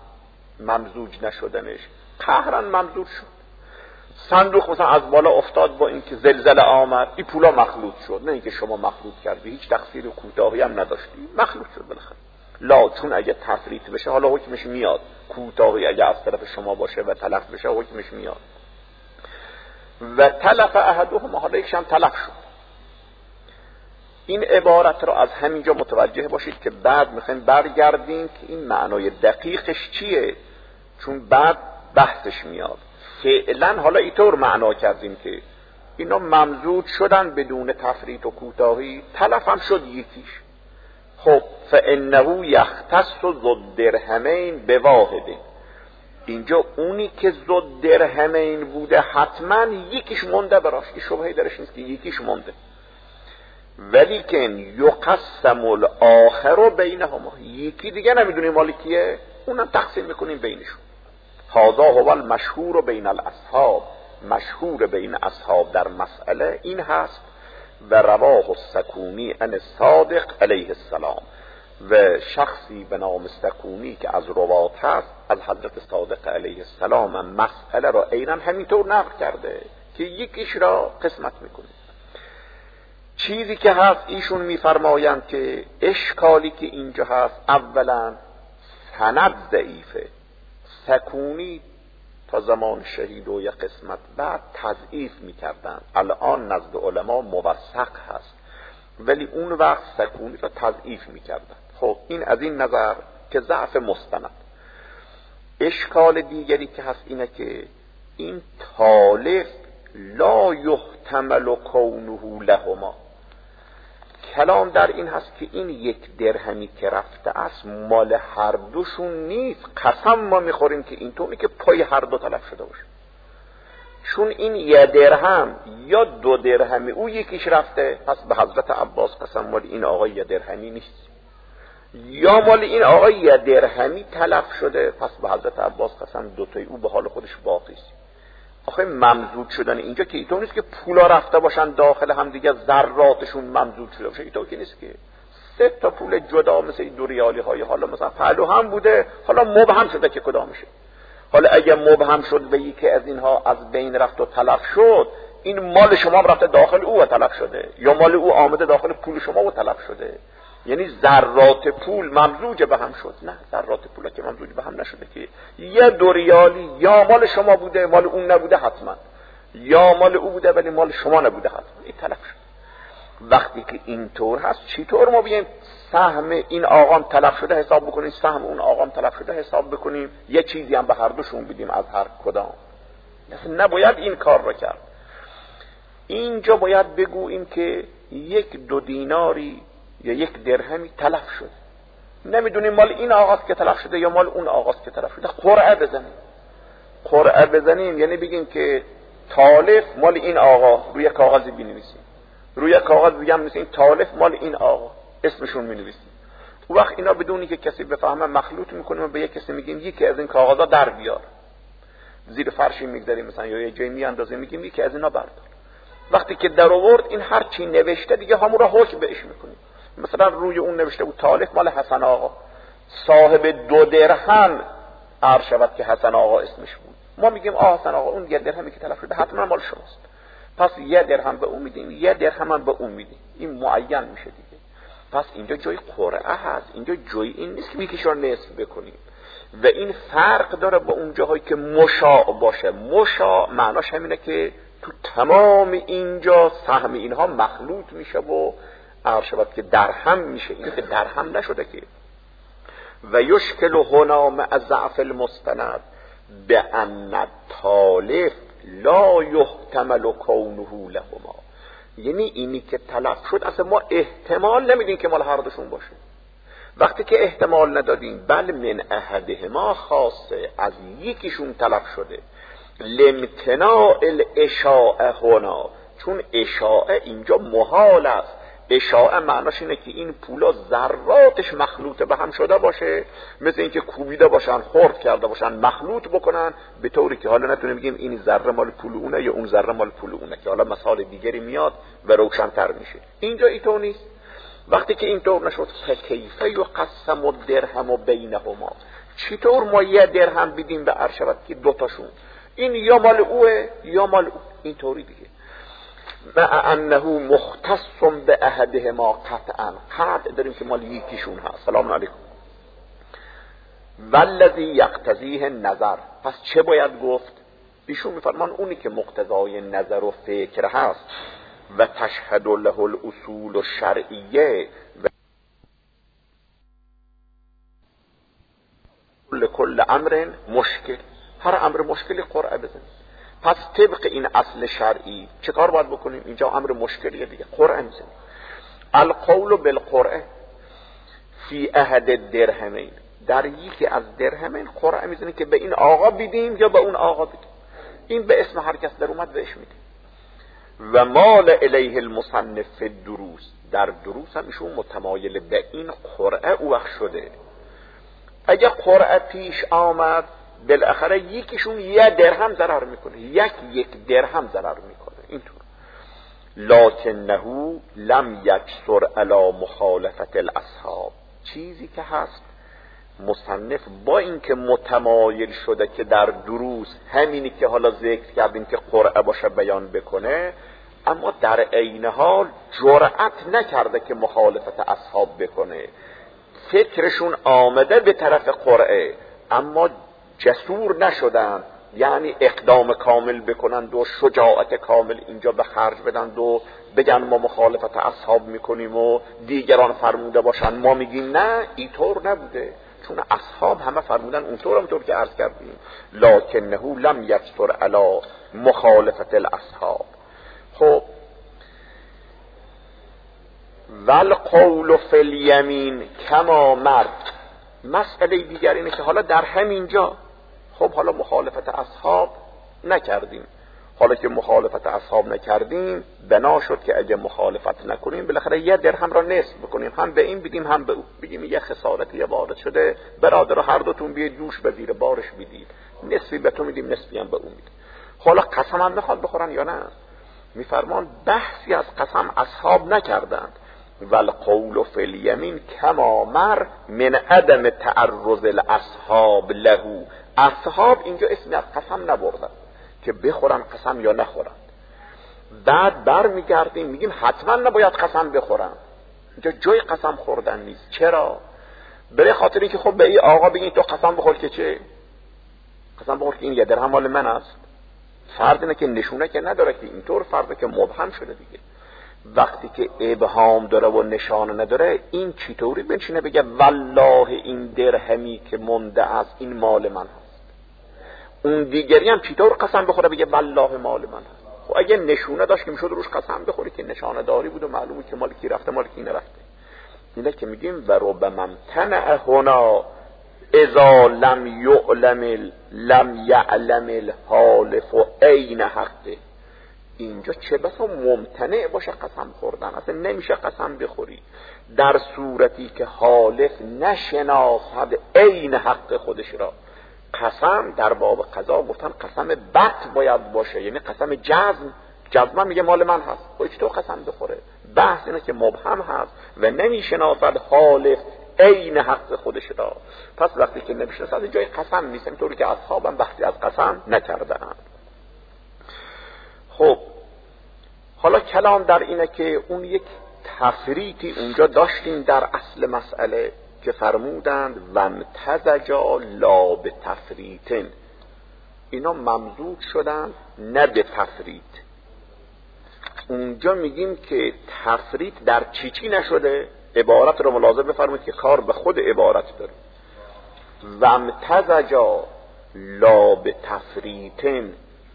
ممزوج نشدنش، قهرن ممزوج شد. صندوق مثلا از بالا افتاد با اینکه زلزله آمد، این پولا مخلوط شد، نه اینکه شما مخلوط کردی، هیچ تقصیر و کوتاهی هم نداشتی، مخلوط شد بالاخره. لا، چون اگه تفریط بشه حالا حکمش میاد، کوتاهی اگه از طرف شما باشه و تلف بشه حکمش میاد. و تلف احدهم، حالا یکش هم تلف شد. این عبارت رو از همینجا متوجه باشید که بعد میخوایم برگردیم که این معنای دقیقش چیه، چون بعد بحثش میاد. فعلا حالا اینطور معنا کردیم که اینا ممزوج شدن بدون تفریط و کوتاهی، تلف هم شد یکیش. خب فانه یختص ذو الدرهمین بواحده، اینجا اونی که ذو الدرهمین بوده حتما یکیش مونده براش، این شبهه درش نیست که یکیش مونده. ولیکن یقسم الاخر بینهما، یکی دیگه نمیدونیم مال کیه، اونم تقسیم میکنیم بینشون. هذا هو المشهور بین الاصحاب، مشهور بین اصحاب در مسئله این هست. و رواه السکونی عن الصادق علیه السلام، و شخصی به نام سکونی که از روات هست از حضرت صادق علیه السلام مسئله را عیناً همینطور نقل کرده که یکیش را قسمت میکنه. چیزی که هست ایشون میفرمایند که اشکالی که اینجا هست، اولا سند ضعیفه. سکونی تا زمان شهید و یک قسمت بعد تضعیف میکردن، الان نزد علما موثق هست، ولی اون وقت سکونی را تضعیف میکردن. خب این از این نظر که ضعف مستند. اشکال دیگری که هست اینه که این تالف لا یحتمل کونه لهما، کلام در این هست که این یک درهمی که رفته است مال هر دوشون نیست. قسم ما میخوریم که اینطوری که پای هر دو تلف شده باشه، چون این یه درهم یا دو درهمی او یکیش رفته، پس به حضرت عباس قسم مال این آقای یه درهمی نیست، یا مال این آقای یه درهمی تلف شده، پس به حضرت عباس قسم دوتای او به حال خودش باقی است. آخه ممزوج شدن اینجا که اینطور نیست که پولا رفته باشن داخل هم دیگه ذراتشون ممزوج شده باشه، اینطور که نیست که سه تا پول جدا مثل این 2 ریالی های حالا مثلا پهلو هم بوده حالا مبهم شده که کدامشه. حالا اگه مبهم شد به یکی از اینها از بین رفت و تلف شد، این مال شما رفته داخل او و تلف شده، یا مال او آمده داخل پول شما و تلف شده، یعنی ذرات پول ممزوج به هم شد. نه، ذرات پول که ممزوج به هم نشده که یه 2 ریالی یا مال شما بوده مال اون نبوده حتما، یا مال او بوده ولی مال شما نبوده حتما، این تلف شد. وقتی که اینطور هست چطور ما بیایم سهم این آقام تلف شده حساب بکنیم، سهم اون آقام تلف شده حساب بکنیم، یه چیزی هم به هر دوشون بدیم از هر کدام؟ نباید این کار رو کرد. اینجا باید بگوییم که 1-2 دیناری یا 1 درهمی تلف شد، نمیدونیم مال این آقاست که تلف شده یا مال اون آقاست که تلف شده، قرعه بزنیم یعنی بگیم که تالف مال این آقا، روی کاغذی بنویسیم، روی کاغذ بگم مثل این تالف مال این آقا، اسمشون می‌نویسیم. اون وقت اینا بدونی که کسی بفهمه مخلوط میکنیم و به یک کسی میگیم یکی از این کاغذا در بیار، زیر فرشی میگذاریم مثلا یا یه جایی میاندازیم میگیم یکی از اینا بردار. وقتی که در آورد این هر چی نوشته دیگه همون را حکم بهش میکنیم. مثلا روی اون نوشته بود تالف مال حسن آقا، صاحب 2 درهم عرض شود که حسن آقا اسمش بود، ما میگیم حسن آقا اون 1 درهمی که تلف شده حتما مال شماست، پس 1 درهم به اون میدیم 1 درهم هم به اون میدیم، این معین میشه دیگه. پس اینجا جای قرعه هست، اینجا جای این نیست که یکیش رو نصف بکنیم. و این فرق داره با اون جاهایی که مشاع باشه. مشاع معناش همینه که تو تمام اینجا سهم اینها مخلوط میشه و عرض شود که درهم میشه، این که درهم نشده که. و یشکل هنا مع ضعف المستند بأن التالف لا یحتمل کونه لهما، یعنی اینی که تلف شد اصلا ما احتمال نمیدیم که مال هر دوشون باشه. وقتی که احتمال ندادیم بل من احدهما خاصه، از یکیشون تلف شده، لامتناع الاشاعه هنا، چون اشاعه اینجا محال است. اشاعه معناش اینه که این پولا ذراتش مخلوط به هم شده باشه، مثل اینکه کوبیده باشن، خرد کرده باشن، مخلوط بکنن به طوری که حالا نتونیم بگیم این ذره مال پول اونه یا اون ذره مال پول اونه، که حالا مثال دیگری میاد و روشن‌تر میشه. اینجا اینطور نیست. وقتی که اینطور نشد، فکیفه یقسم الدرهم بینهما، چطور ما یه درهم بدیم به ارشبت که دوتاشون، این یا مال اوه یا مال او، اینطوری دیگه. مع انه مختص به احدهما قطعا، قطع داریم که مال یکیشون هست. سلام علیکم. والذی یقتضیه نظر، پس چه باید گفت؟ ایشون میفرمان اونی که مقتضای نظر و فکر هست و تشهد له الاصول الشرعیه و کل امر مشکل، هر امر مشکلی قرعه بزنید. پس طبق این اصل شرعی چه کار باید بکنیم؟ اینجا امر مشکلیه دیگه، قرعه میزنیم. القول بالقرعه فی احد درهمین، در یکی از درهمین قرعه میزنیم که به این آقا بدیم یا به اون آقا بدیم. این به اسم هر کس در اومد بهش میدیم. و مال الیه المصنف فی الدروس، در دروس هم ایشون متمایل به این قرعه او وقت شده. اگه قرعه پیش آمد بالاخره یکیشون یه درهم ضرر میکنه، یک درهم ضرر میکنه اینطور. لکنه لم یکسر علی مخالفت الاصحاب، چیزی که هست مصنف با اینکه متمایل شده که در دروس همینی که حالا ذکر کردیم که قرعه باشه بیان بکنه، اما در عین حال جرأت نکرده که مخالفت اصحاب بکنه. فکرشون آمده به طرف قرعه اما جسور نشدن، یعنی اقدام کامل بکنند و شجاعت کامل اینجا به خرج بدند و بگن ما مخالفت اصحاب میکنیم و دیگران فرموده باشن ما میگیم نه، اینطور نبوده. چون اصحاب همه فرمودن اونطور که عرض کردیم. لکنه لم یکسر علی مخالفت الاصحاب. خب والقول فی الیمین کما مرد، مسئله دیگر اینه که حالا در همینجا خب حالا مخالفت اصحاب نکردیم، حالا که مخالفت اصحاب نکردیم بنا شد که اگه مخالفت نکنیم بالاخره یه درهم را نصف بکنیم، هم به این بدیم هم به او، بگیم یه خسارتی وارد شده برادر، هر دوتون بیاید دوش به زیر بارش بدید، نصفی به تو میدیم نصفی هم به اون میدیم. حالا قسم هم میخواد بخورن یا نه؟ میفرمان بحثی از قسم اصحاب نکردند. والقول فی الیمین کما مر من عدم تعرض الاصحاب له، اصحاب اینجا اسمی از قسم نبردن که بخورن قسم یا نخورن. بعد بر میگردیم میگیم حتما نباید قسم بخورن، اینجا جای قسم خوردن نیست. چرا؟ برای خاطر اینکه خب به این آقا بگین تو قسم بخور که چه؟ قسم بخور که این یه درهم مال من است. فرد اینه که نشونه که نداره که اینطور، فرده که مبهم شده دیگه. وقتی که ابهام داره و نشانه نداره، این چطوری بنشینه بگه والله این درهمی که مونده از این مال من هست؟ اون دیگری هم چطور قسم بخوره بگه والله مال من هست؟ خب اگه نشونه داشت که میشد روش قسم بخوری که نشانه داری بود و معلومه که مال کی رفته مال کی نرفته. اینه که میگیم و ربما امتنع هنا اذا لم یعلم الحالف عین حقه. اینجا چه بسا ممتنع باشه قسم خوردن، اصلا نمیشه قسم بخوری در صورتی که حالف نشناسد عین حق خودش را. قسم در باب قضا گفتن قسم بت باید باشه، یعنی قسم جزم میگه مال من هست، خودش تو قسم بخوره. بحث اینه که مبهم هست و نمیشناسد حالف عین حق خودش را. پس وقتی که نمیشناسد جای قسم نیست، اینطوری که اصحابم بحثی از قسم نکردند. خب حالا کلام در اینه که اون یک تفریطی اونجا داشتیم در اصل مسئله که فرمودند و امتزجا لا به تفریطن، اینا ممزوج شدن نه به تفریط. اونجا میگیم که تفریط در چی نشده، عبارت رو ملاحظه بفرمایید که کار به خود عبارت داره. و امتزجا لا به تفریطن،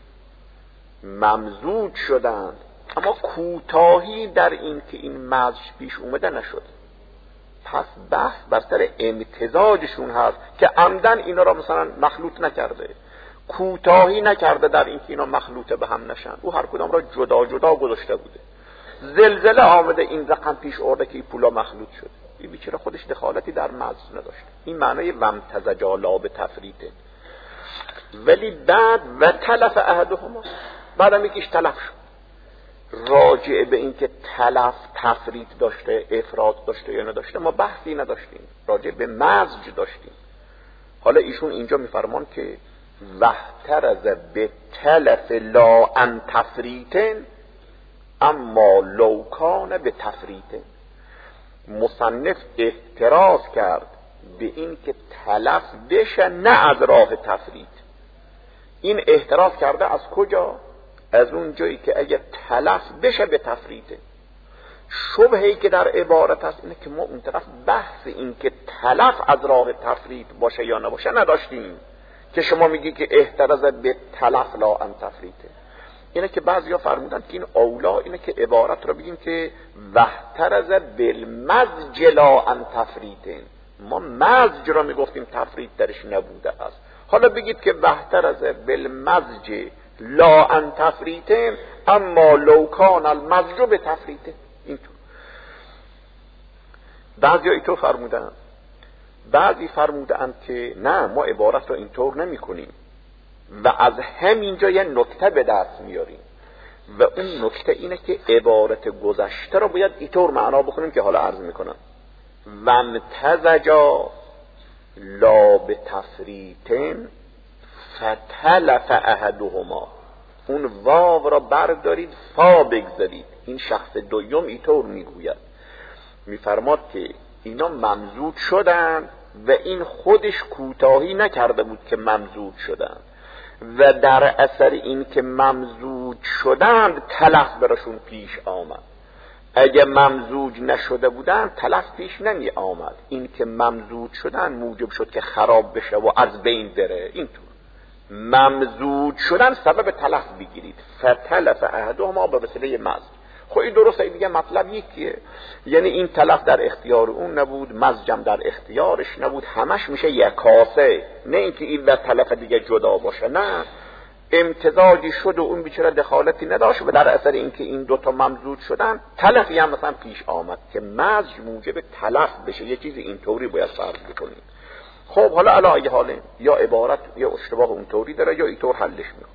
ممزوج شدند اما کوتاهی در این که این مزج پیش اومده نشد. پس بحث بر سر امتزاجشون هست که عمدن اینا را مثلا مخلوط نکرده. کوتاهی نکرده در اینکه اینا مخلوطه به هم نشن. او هر کدام را جدا جدا گذاشته بوده. زلزله آمده این رقم پیش آورده که این پولا مخلوط شده. این بیچاره خودش دخالتی در مغز نداشته. این معنای وامتزجا لا به تفریطه. ولی بعد و تلف احدهما، بعدم یکیش تلف شد. راجع به این که تلف تفریط داشته، افراط داشته یا نداشته ما بحثی نداشتیم، راجع به مزج داشتیم. حالا ایشون اینجا میفرمان که وحترز به تلف لا ان تفریطن اما لوکان به تفریطن. مصنف احتراز کرد به این که تلف بشه نه از راه تفریط. این احتراز کرده از کجا؟ از اون جایی که اگه تلف بشه به تفریطه. شبهه‌ای که در عبارت هست اینه که ما اون طرف بحث این که تلف از راه تفریط باشه یا نباشه نداشتیم، که شما میگی که احتراز به تلف لا ان تفریطه. اینه که بعضیا فرمودن که این اولا اینه که عبارت رو بگیم که وحترز بالمزج لا ان تفریطه. ما مزج را میگفتیم تفریط درش نبوده است. حالا بگید که وحترز بالمزج لا ان تفریطه اما لو کان المزج به تفریطه. اینطور بعضی اینطور فرمودن. بعضی فرمودن که نه، ما عبارت رو اینطور نمی کنیم و از همینجا یه نکته به دست میاریم و اون نکته اینه که عبارت گذشته رو باید اینطور معنا بکنیم که حالا عرض میکنم وامتزجا لا به تفریطن فتلف احدهما. اون واو را بردارید فا بگذارید. این شخص دوم اینطور میگوید، میفرماد که اینا ممزوج شدن و این خودش کوتاهی نکرده بود که ممزوج شدن و در اثر این که ممزوج شدند تلف براشون پیش آمد. اگه ممزوج نشده بودن تلف پیش نمی آمد. این که ممزوج شدن موجب شد که خراب بشه و از بین بره. اینطور ممزوج شدن سبب تلف بگیرید. فتلف احدهما به وسیله مزج. خب این درسته، دیگه مطلب یکیه. یعنی این تلف در اختیار اون نبود، مزجم در اختیارش نبود، همش میشه یک کاسه. نه اینکه این و تلف دیگه جدا باشه، نه، امتزاجی شد و اون بیچاره دخالتی نداشت و در اثر اینکه این دوتا ممزوج شدن تلفی هم مثلا پیش آمد که مزج موجب تلف بشه. یه چیزی اینطوری باید فرض بکنیم. خب حالا علی حاله یا عبارت یا اشتباه اونطوری داره یا اینطور حلش میکنه.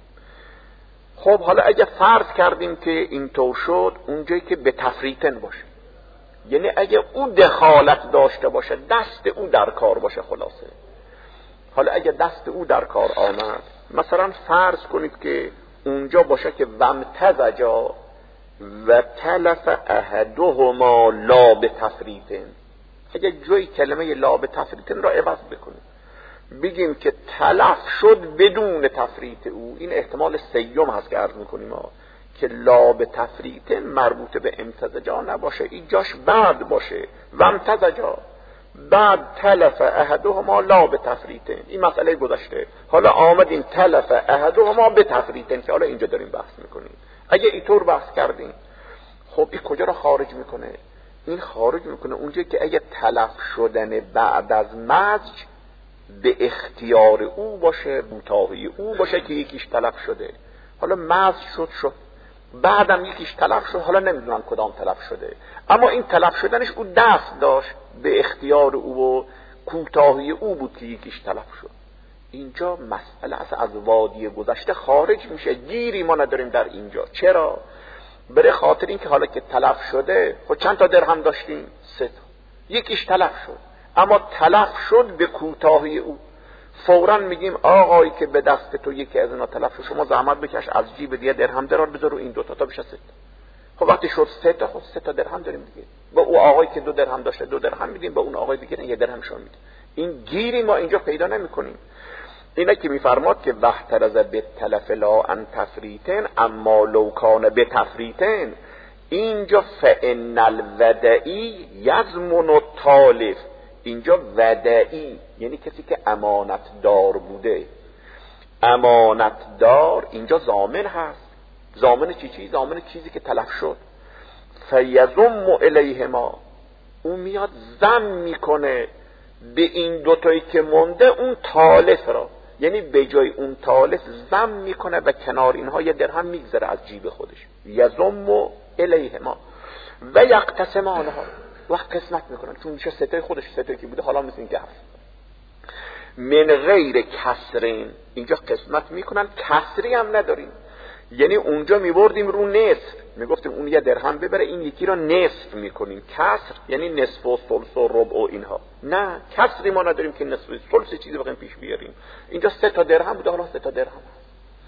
خب حالا اگه فرض کردیم که اینطور شد، اونجایی که به تفریطن باشه، یعنی اگه او دخالت داشته باشه، دست او در کار باشه. خلاصه حالا اگه دست او در کار آمد، مثلا فرض کنید که اونجا باشه که وامتزجا و تلف احدهما لا به تفریطن. اگه جای کلمه لا به تفریطن را عوض بکنیم، بگیم که تلف شد بدون تفریط او، این احتمال سیوم هست که عرض میکنیم که لا به تفریطن مربوط به امتزجا نباشه، این جاش بعد باشه. وامتزجا بعد تلف احدهما لا به تفریطن. این مسئله گذشته. حالا آمدیم تلف احدهما به تفریطن که حالا اینجا داریم بحث میکنیم. اگه اینطور بحث کردیم، خب این کجا را خارج میکنه؟ این خارج میکنه اونجا که اگه تلف شدن بعد از مزج به اختیار او باشه، کوتاهی او باشه که یکیش تلف شده. حالا مزج شد بعدم یکیش تلف شد، حالا نمیدونم کدام تلف شده، اما این تلف شدنش او دست داشت، به اختیار او و کوتاهی او بود که یکیش تلف شد. اینجا مسئله از وادی گذشته خارج میشه. گیری ما نداریم در اینجا. چرا؟ برای خاطر این که حالا که تلف شده، خب چند تا درهم داشتیم؟ 3 تا. یکیش تلف شد، اما تلف شد به کوتاهی او. فوراً میگیم آقایی که به دست تو یکی از اینا تلف شد، شما زحمت بکش از جیب دیگه درهم درار بذار رو این 2 تا بشه 3 تا. خب وقتی شد 3 تا، خب 3 تا درهم داریم دیگه. به او آقایی که 2 درهم داشته 2 درهم میدیم، به اون آقای دیگه 1 درهم شون میدیم. این گیری ما اینجا پیدا نمیکنیم. اینه که میفرماد که وحترز به تلف لا ان تفریطن اما لو کان به تفریطن. اینجا فان الودعی یضمن التالف. اینجا ودعی یعنی کسی که امانت دار بوده. امانت دار اینجا ضامن هست. ضامن چی؟ ضامن چیزی که تلف شد. فیضم الیهما، اون میاد ضم میکنه به این 2 تایی که مونده اون تالف را. یعنی به جای اون تالس ضم میکنه و کنار اینها یه درهم میگذره از جیب خودش. یضم الیهما و یقتسمانها، وقت قسمت میکنن، چون چه ستای خودش ستایی که بوده حالا مثل این که هست. من غیر کسرین، اینجا قسمت میکنن، کسری هم نداریم. یعنی اونجا میبردیم رو نصف، میگفتیم اون یه درهم ببره، این یکی رو نصف میکنیم. کسر یعنی نصف و ثلث و ربع و اینها. نه، کسری ما نداریم که نصف و ثلث چیزی بخوایم پیش بیاریم. اینجا 3 تا درهم بوده، حالا 3 تا درهم هست.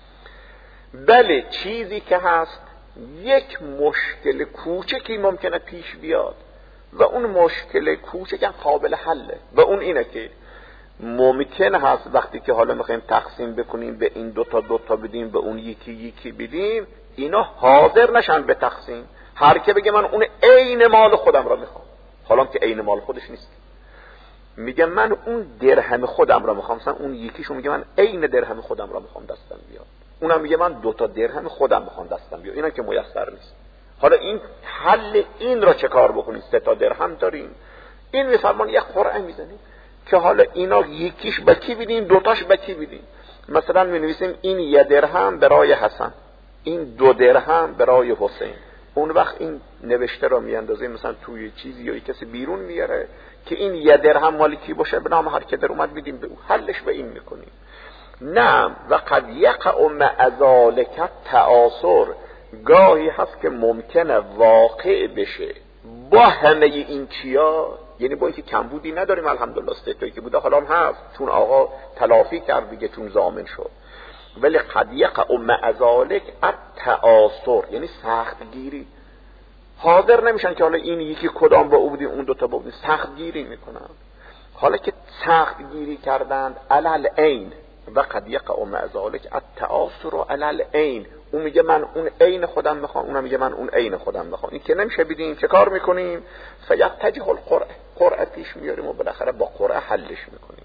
بله، چیزی که هست یک مشکل کوچکی ممکنه پیش بیاد و اون مشکل کوچک هم قابل حله و اون اینه که ممکن هست وقتی که حالا میخوایم تقسیم بکنیم به این 2 تا بدیم، به اون یکی بدیم، اینا حاضر نشن به تقسیم. هر که بگه من اون عین مال خودم را میخوام، حالا که عین مال خودش نیست، میگه من اون درهم خودم را میخوام. مثلا اون یکیشو میگه من عین درهم خودم را میخوام دستم بیاد، اونم میگه من 2 تا درهم خودم میخوام دستم بیاد. اینا که میسر نیست. حالا این حل این را چه کار بکنید؟ 3 تا درهم داریم، این میفرمان یک قرعه میزنیم که حالا اینا یکیش به کی بدیم، 2 تاش به کی بدیم. مثلا می نویسیم این 1 درهم برای حسن، این 2 درهم برای حسین. اون وقت این نوشته را میاندازیم مثلا توی چیزی یا کسی بیرون میاره که این 1 درهم مال کی باشه، به نام هر که در اومد بدیم به او. حلش به این میکنیم. نه، و قد یقع مع ذلک تعاصر، گاهی هست که ممکنه واقع بشه با همه این چیا، یعنی با اینکه کمبودی نداریم الحمدلله، 3 تایی که بوده حالا هم هست چون آقا تلافی کرد دیگه، چون ضامن شد. ولی قد یقع مع ذلک التعاصر، یعنی سخت گیری. حاضر نمیشن که حالا این یکی کدام با او بودیم، اون 2 تا با بودیم، سخت گیری میکنن. حالا که سخت گیری کردند علل عین، و قد یقع مع ذلک التعاصر علل عین، اون میگه من اون عین خودم میخوام، اونم میگه من اون عین خودم میخوام، این که نمیشه بدیم. چه کار میکنیم؟ فیتجه القرعه، قرعه پیش میاریم و بالاخره با قرعه حلش میکنیم.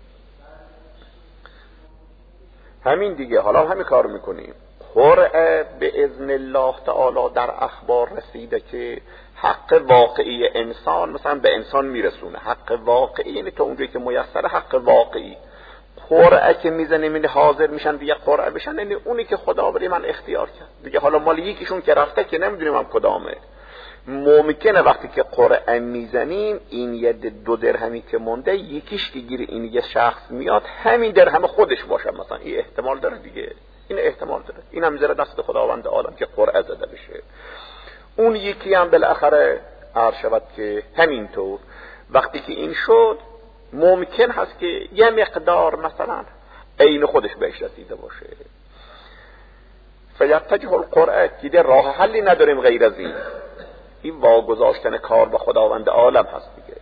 همین دیگه، حالا همین کار میکنیم. قرعه به اذن الله تعالی در اخبار رسیده که حق واقعی انسان مثلا به انسان میرسونه. حق واقعی یعنی تا اونجایی که میسره حق واقعی. قرعه که میزنیم این حاضر میشن دیگه قرعه بشن، یعنی اونی که خدا بری من اختیار کرد دیگه. حالا مال یکیشون که رفته که نمیدونیم هم کدامه. ممکنه وقتی که قرعه میزنیم این یه 2 درهمی که مونده، یکیش که گیر این یه شخص میاد همین درهم خودش باشه مثلا، این احتمال داره دیگه، این احتمال داره. این هم میذاره دست خداوند عالم که قرعه زده بشه. اون یکی هم بالاخره عرض شود که همینطور وقتی که این شد ممکن هست که یه مقدار مثلا عین خودش بهش رسیده باشه. فیتجه القرعه، که راه حلی نداریم غیر از این. این واگذاشتن کار به خداوند عالم هست دیگه.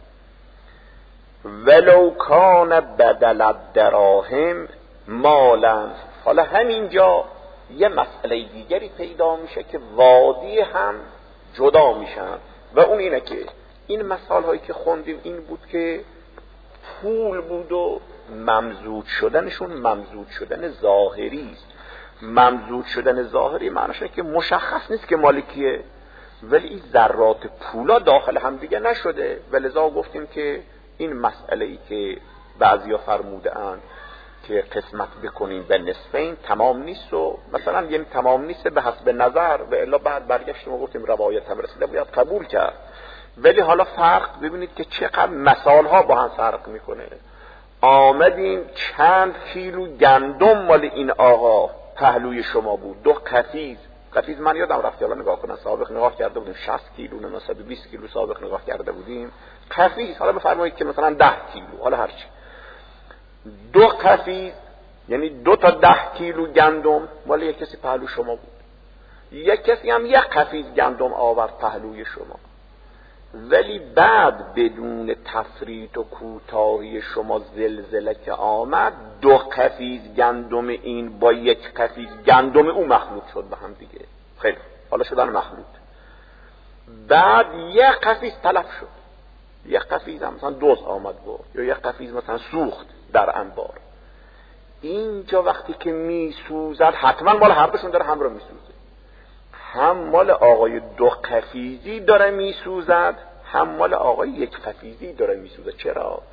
ولو کان بدل الدراهم مالا. حالا همینجا یه مسئله دیگری پیدا میشه که وادی هم جدا میشن و اون اینه که این مثال هایی که خوندیم این بود که پول بود و ممزوج شدنشون ممزوج شدن ظاهری است. ممزوج شدن ظاهری معنیش اینه که مشخص نیست که مالکیه، ولی این ذرات پولا داخل هم دیگه نشده. ولذا گفتیم که این مسئله ای که بعضیا فرموده اند که قسمت بکنیم به نصفین تمام نیست، و مثلا یعنی تمام نیست به حسب نظر، و الا بعد برگشتیم و گفتیم روایت هم رسیده باید قبول کرد. ولی حالا فرق ببینید که چقدر مثال ها با هم فرق میکنه. آمدیم چند کیلو گندم مال این آقا پهلوی شما بود، 2 قفیز من یادم رفت حالا نگاه کنم، سابق نگاه کرده بودیم 60 کیلو نه 120 کیلو سابق نگاه کرده بودیم قفیز. حالا بفرمایید که مثلا 10 کیلو، حالا هرچی 2 قفیز یعنی 2 تا 10 کیلو گندم مال یک کسی پهلو شما بود. یک کسی هم 1 قفیز گندم آورد پهلوی شما، ولی بعد بدون تفریط و کوتاهی شما زلزله که آمد 2 قفیز گندم این با 1 قفیز گندم او مخلوط شد به هم دیگه. خیلی حالا شدن مخلوط. بعد 1 قفیز تلف شد، 1 قفیز هم مثلا دوز آمد بود یا 1 قفیز مثلا سوخت در انبار. اینجا وقتی که میسوزد حتما مال هر دوشون داره هم رو میسوزه. هم مال آقای 2 قفیزی داره میسوزد، هم مال آقای 1 قفیزی داره میسوزه. چرا؟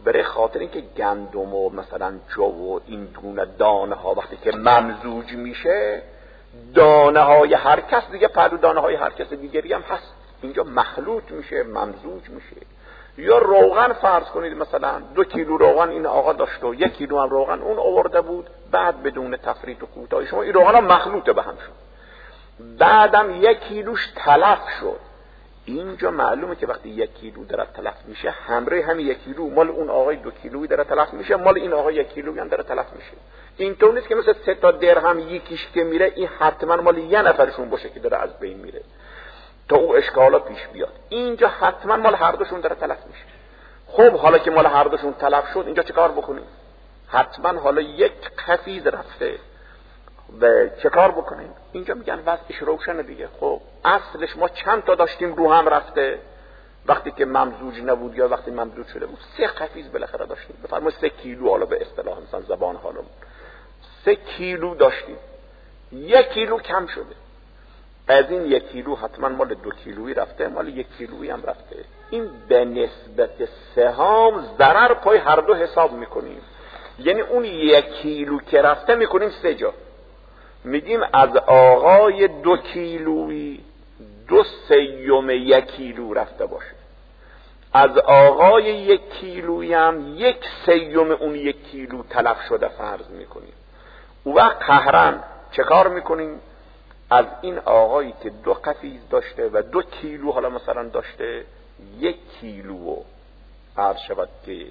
برای خاطر اینکه گندم و مثلا جو و این گونه دانه ها وقتی که ممزوج میشه، دانه های هر کس دیگه پهلو دانه های هر کس دیگری هم هست، اینجا مخلوط میشه، ممزوج میشه. یا روغن فرض کنید، مثلا 2 کیلو روغن این آقا داشت و 1 کیلو هم روغن اون آورده بود، بعد بدون تفریط و کوتاهی شما این روغن ها مخلوط به هم شد، بعدم 1 کیلوش تلف شد. اینجا معلومه که وقتی 1 کیلو داره تلف میشه، همراه همین 1 کیلو مال اون آقای 2 کیلویی داره تلف میشه، مال این آقای 1 کیلویی هم داره تلف میشه. اینطور نیست که مثل 3 تا درهم یکیش که میره این حتما مال یه نفرشون باشه که داره از بین میره تا او اشکالا پیش بیاد. اینجا حتما مال هر دوشون داره تلف میشه. خب حالا که مال هر دوشون تلف شد، اینجا چه کار بکنیم؟ حتما حالا 1 قفیز رفته و چه کار بکنیم؟ اینجا میگن وضعش روشنه دیگه. خب اصلش ما چند تا داشتیم رو هم رفته وقتی که ممزوج نبود یا وقتی ممزوج شده بود؟ 3 قفیز بالاخره داشتیم. بفرمایید 3 کیلو، حالا به اصطلاح مثلا زبان حالمون 3 کیلو داشتیم، 1 کیلو کم شده. از این 1 کیلو حتما مال 2 کیلویی رفته، مال 1 کیلویی هم رفته. این به نسبت سهام ضرر پای هر دو حساب میکنیم. یعنی اون 1 کیلو که رفته میکنیم 3 جا. میگیم از آقای 2 کیلویی 2/3 1 کیلو رفته باشه، از آقای 1 کیلویی هم 1/3 اون 1 کیلو تلف شده فرض میکنیم. او وقت قهرن چه کار میکنیم؟ از این آقایی که 2 قفیز داشته و 2 کیلو حالا مثلا داشته، 1 کیلو عرض شود که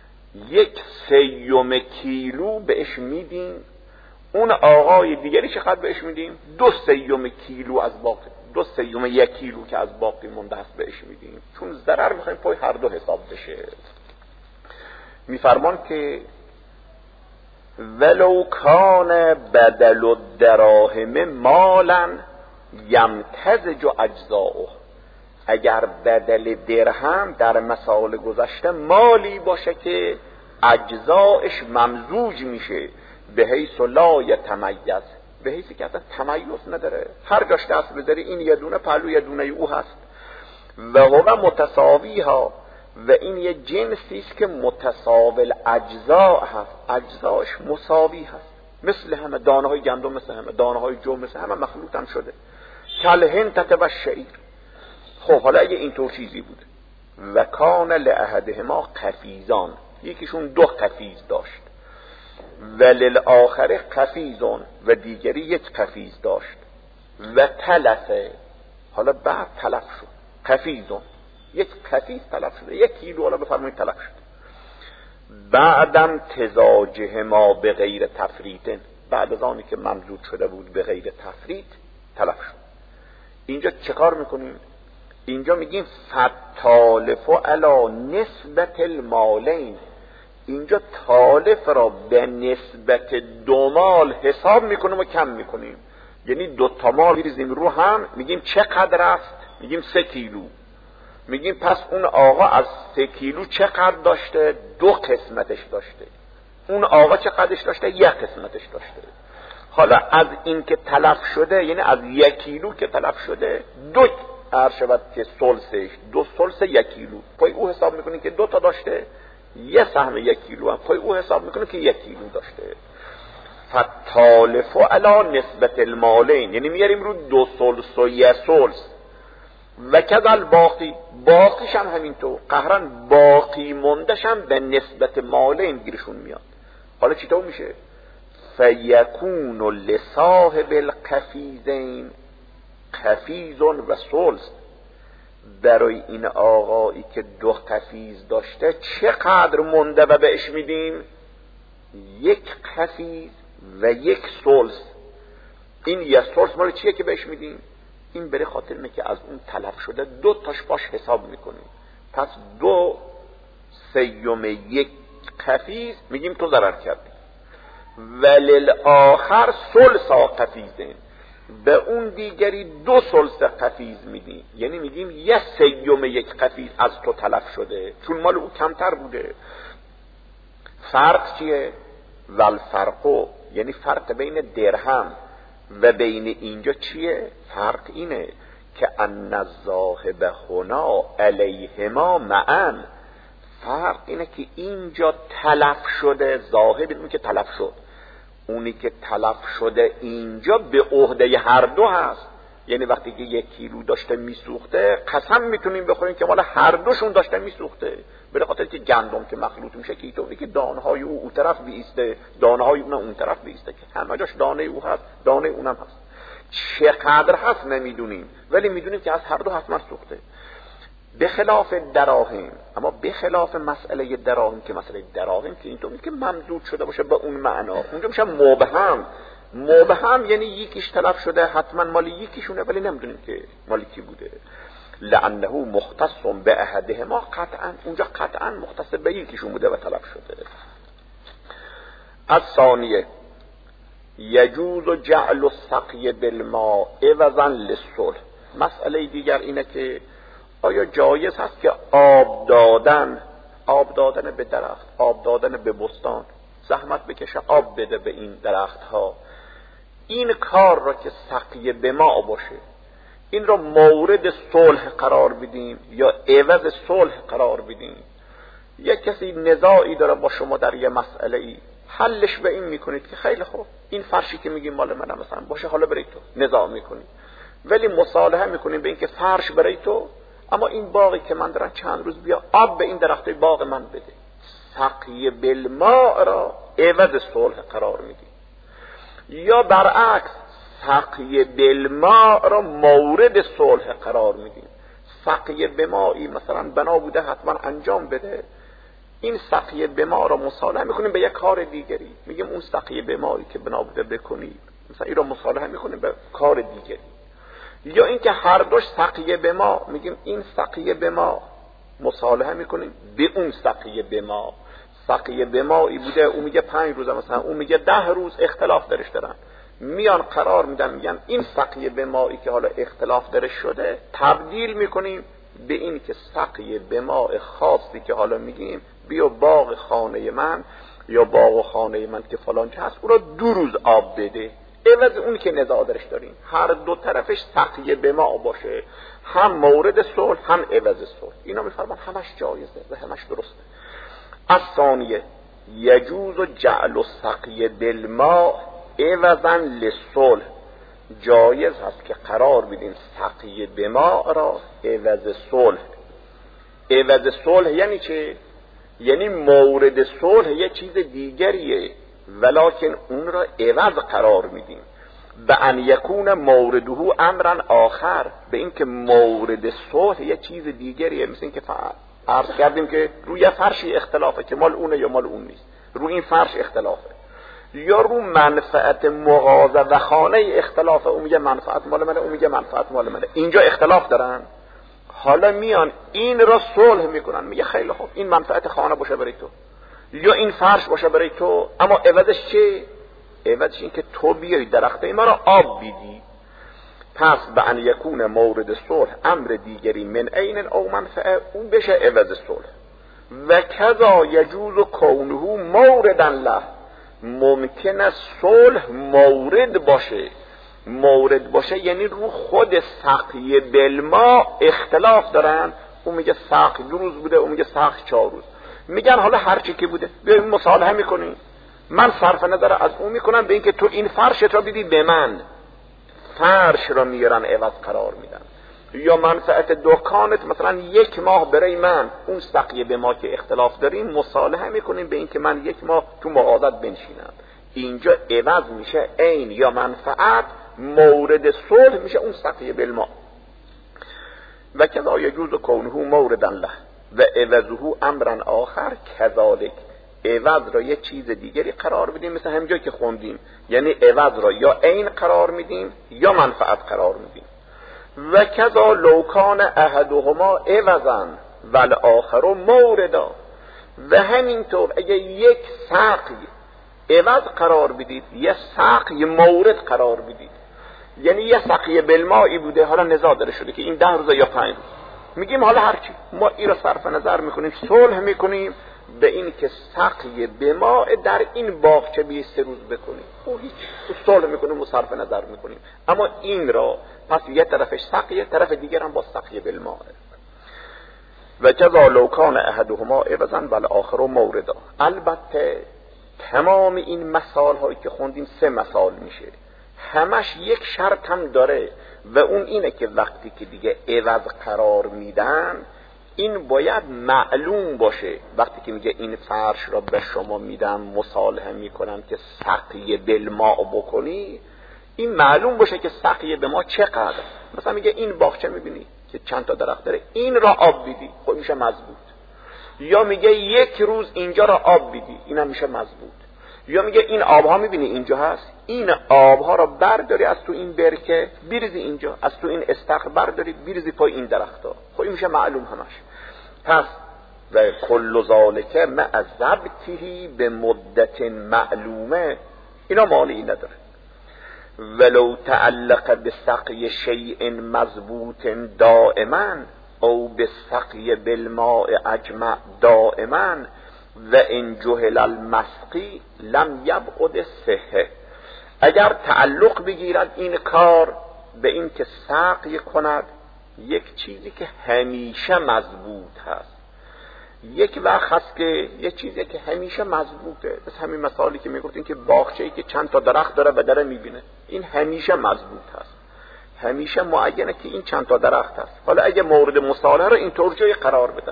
1/3 کیلو بهش میدیم. اون آقای دیگری چقدر بهش میدیم؟ 2/3 کیلو از باقی، 2/3 1 کیلو که از باقی مونده است بهش میدیم، چون ضرر میخوایم پای هر دو حساب بشه. میفرمان که ولو کان بدل الدراهم مالا یمتزج اجزاؤه، اگر بدل درهم در مثال گذشته مالی باشه که اجزایش ممزوج میشه، به حیث لا یتمیز، به حیثی که اصلا تمیز نداره، هر جاش دست بذاری این یه دونه پهلو یه دونه او هست. و هو متساوی ها، و این یه جنسی است که متساوی اجزا هست، اجزاش مساوی هست، مثل همه دانه های گندم، مثل همه دانه های جو، مثل همه مخلوط هم شده. کل هنتت و شعیر. خب حالا اگه اینطور چیزی بود و کان لأحدهما قفیزان، یکیشون 2 قفیز داشت، و للآخر قفیزون، و دیگری 1 قفیز داشت، و تلفه، حالا بعد تلف شد، قفیزون 1 قفیز تلف شده، 1 کیلو حالا بفرمایید تلف شد، بعدم تزاجهما به غیر تفریط، بعد از آنی که ممزوج شده بود به غیر تفریط تلف شد. اینجا چه کار میکنیم؟ اینجا میگیم فتالف علی نسبت المالین، اینجا تالف را به نسبت 2 مال حساب میکنیم و کم میکنیم. یعنی 2 تا مال میریزیم رو هم، میگیم چقدر است؟ میگیم 3 کیلو. میگیم پس اون آقا از 3 کیلو چقدر داشته؟ 2 قسمتش داشته. اون آقا چقدرش داشته؟ 1 قسمتش داشته. حالا از این که تلف شده، یعنی از 1 کیلو که تلف شده، 2 عرض شود که ثلثش، 2 ثلث 1 کیلو، پای او حساب میکنیم که 2 تا داشته، 1 سهم 1 کیلو هم پای او حساب میکنه که 1 کیلو داشته. فتالف علی نسبت المالین، یعنی میاریم رو 2 ثلث و 1 ثلث، و کذل باقی، باقیش هم همینطور، قهرن باقی موندش هم به نسبت مالین گیرشون میاد. حالا چطور میشه؟ فیکون لصاحب القفیزین قفیز و ثلث، برای این آقایی که 2 قفیز داشته چقدر مونده و بهش میدیم؟ 1 قفیز و 1 ثلث. این 1 ثلث مال چیه که بهش میدیم؟ این برای خاطر اینه که از اون تلف شده 2 تاش باش حساب میکنیم، پس 2/3 1 قفیز میگیم تو ضرر کردی. ولل آخر ثلثا قفیزین، به اون دیگری 2 ثلث قفیز میدیم، یعنی میگیم 1/3 1 قفیز از تو تلف شده، چون مال او کمتر بوده. فرق چیه؟ والفرقو، یعنی فرق بین درهم و بین اینجا چیه؟ فرق اینه که ان الذاهب هنا علیهما معا، فرق اینه که اینجا تلف شده، ظاهر اون که تلف شد، اونی که تلف شده اینجا به عهده هر دو هست. یعنی وقتی که 1 کیلو داشته میسوخته، قسم میتونیم بخوریم که مال هر دوشون داشته میسوخته، به خاطر که گندم که مخلوط میشه که اینطوری که دانه‌های او طرف بیسته، دانه‌های اون طرف بیسته، که همه جاش دانه او هست، دانه اونم هست. چقدر هست نمیدونیم، ولی میدونیم که از هر دو حتما سوخته. به خلاف دراهم، اما به خلاف مسئله دراهم که مسئله دراهم که اینطوری که ممدود شده باشه به اون معنا، اونجا میشه مبهم. مبهم یعنی یکیش تلف شده حتما مال یکیشونه، ولی نمیدونیم که مال کی بوده. لعنه مختص به احدهما، قطعا اونجا قطعا مختص به یکیشون بوده و تلف شده. از ثانیه یجوز جعل السقی بالماء عوضا للصلح. مسئله دیگر اینه که آیا جایز هست که آب دادن به درخت، آب دادن به بستان، زحمت بکشه آب بده به این درخت ها، این کار را که سقی به ما باشه، این را مورد صلح قرار بدیم یا عوض صلح قرار بدیم؟ یک کسی نزاعی داره با شما در یه مسئله ای، حلش به این میکنید که خیلی خوب این فرشی که میگیم مال منه مثلا باشه، حالا برای تو نزاع میکنید، ولی مصالحه میکنیم به این که فرش برای تو، اما این باقی که من دارم چند روز بیا آب به این درخت باغ من بده. سقی بالماء را عوض صلح قرار میدیم. یا برعکس سقی بالماء را مورد صلح قرار میدیم. سقی بمایی مثلا بنا بوده حتما انجام بده، این سقی بما را مصالحه میکنیم به یک کار دیگری، میگیم اون سقی بمایی که بنا بوده بکنید، مثلا این را مصالحه میکنیم به کار دیگری. یا اینکه هر دوش سقی بما، میگیم این سقی بما مصالحه میکنیم به اون سقی بما. سقی بمایی بوده، اون میگه 5 روز مثلا، اون میگه 10 روز، اختلاف درش دارن، میان قرار میدن میگن این سقی بمایی که حالا اختلاف درش شده تبدیل میکنیم به این که سقی بما خاصی که حالا میگیم بیا باغ خانه من یا باغ خانه من که فلان چه هست او را 2 روز آب بده، عوض اون که نزاع درش داریم. هر دو طرفش سقی بما باشه، هم مورد صلح هم عوض صلح. اینا میفرمان همش جایزه و همش درسته. از ثانیه یجوز جعل السقی بالماء عوضا للصلح، جایز هست که قرار بدیم سقی بما را عوض صلح. عوض صلح یعنی چه؟ یعنی مورد صلح یه چیز دیگریه، ولکن اون را عوض قرار میدیم. به ان یکون مورده امرا آخر، به این که مورد صلح یه چیز دیگریه. مثل این که عرض کردیم که روی فرشی اختلافه که مال اونه یا مال اون نیست، روی این فرش اختلافه، یا رو منفعت مغازه و خانه اختلافه، اون میگه منفعت مال منه، اون میگه منفعت مال منه، اینجا اختلاف دارن. حالا میان این را صلح میکنن، میگه خیلی خوب این منفعت خانه باشه برای تو یا این فرش باشه برای تو، اما عوضش چه؟ عوضش این که تو بیای درخت ما را آب بیدی. پس به ان یکون مورد صلح امر دیگری من عین او منفعه، اون بشه عوض صلح. و کذا یجوز کونه موردا له، ممکن است صلح مورد باشه یعنی رو خود سقی بالماء اختلاف دارن، اون میگه سقی 2 روز بوده، اون میگه سقی 4 روز. میگن حالا هر چی که بوده بیایم مصالحه میکنیم، من صرف نظر از اون میکنم به این که تو این فرشت را بدی به من، فرش را میارن عوض قرار میدن. یا منفعت دکانت مثلا 1 ماه برای من، اون سقی به ما که اختلاف داریم مصالحه میکنیم به این که من 1 ماه تو مغازت بنشینم، اینجا عوض میشه عین یا منفعت، مورد صلح میشه اون سقی بالماء. و کذا یجوز کونه موردا له و عوضه امرا آخر کذالک، عوض را یه چیز دیگری قرار بدیم، مثل همجا که خوندیم، یعنی عوض را یا عین قرار میدیم یا منفعت قرار میدیم. و کذا لو کان احدهما عوضا والآخر موردا، و همینطور اگه یک سقی عوض قرار بدید یه سقی مورد قرار بدید، یعنی یه سقی بالمائی بوده حالا نزاع داره شده که این 10 روز یا 5 روز، میگیم حالا هرچی ما این رو صرف نظر میکنیم، صلح میکنیم به این که سقی بما در این باغچه 3 روز بکنیم، او هیچ صلح میکنیم و صرف نظر میکنیم. اما این را پس یه طرفش سقیه، طرف دیگر هم با سقی بالماء. و کذا لو کان احدهما عوضا والآخر موردا. البته تمام این مثال هایی که خوندیم 3 مثال میشه، همش یک شرط هم داره و اون اینه که وقتی که دیگه عوض قرار میدن این باید معلوم باشه. وقتی که میگه این فرش را به شما میدم مصالحه میکنم که سقی بالماء بکنی، این معلوم باشه که سقی به ما چقدر. مثلا میگه این باغچه میبینی که چند تا درخت داره، این را آب بدی، خب میشه مضبوط. یا میگه یک روز اینجا را آب بدی، این هم میشه مضبوط. یا میگه این آبها میبینی اینجا هست، این آبها را برداری از تو این برکه بریزی اینجا، از تو این استخر برداری بریزی پای این درختا، خب این میشه معلوم همش. پس و کل ذالک مع ضبطه به مدت معلومه، اینا مانعی نداره. ولو تعلق بسقی شیء مضبوط دائما او بسقی بالماء اجمع دائما و ان جهل المسقی لم یبعد صحه. اگر تعلق بگیرد این کار به این که سقی کند یک چیزی که همیشه مضبوط هست، یک وقت هست که یک چیزی که همیشه مضبوطه، مثل همین مثالی که میگفتیم که باغچه‌ای که چند تا درخت داره و داره میبینه، این همیشه مضبوط هست، همیشه معینه که این چند تا درخت هست. حالا اگه مورد مصالحه رو اینطور جای قرار بدن،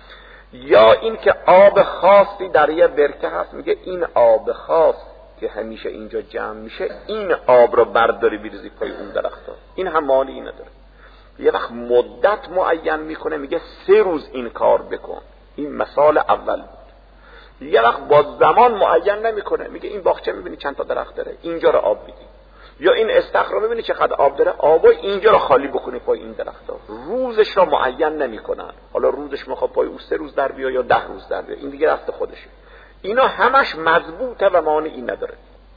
یا این که آب خاصی در یه برکه هست، میگه این آب خاص که همیشه اینجا جمع میشه، این آب رو برداری بریزی پای اون درخت ها، این هم مانعی نداره. یه وقت مدت معین میکنه، میگه 3 روز این کار بکن، این مثال اول بود. یه وقت با زمان معین نمیکنه، میگه این باغچه میبینی چند تا درخت داره، اینجا رو آب بدی. یا این استخر رو میبینی چقدر آب داره، آبا اینجا رو خالی بکنی پای این درختا. روزش رو معین نمیکنن، حالا روزش میخواد پای او 3 روز در بیا یا 10 روز در بیا، این دیگه دست خودشه. اینا همش مضبوطه و مانعی نداره.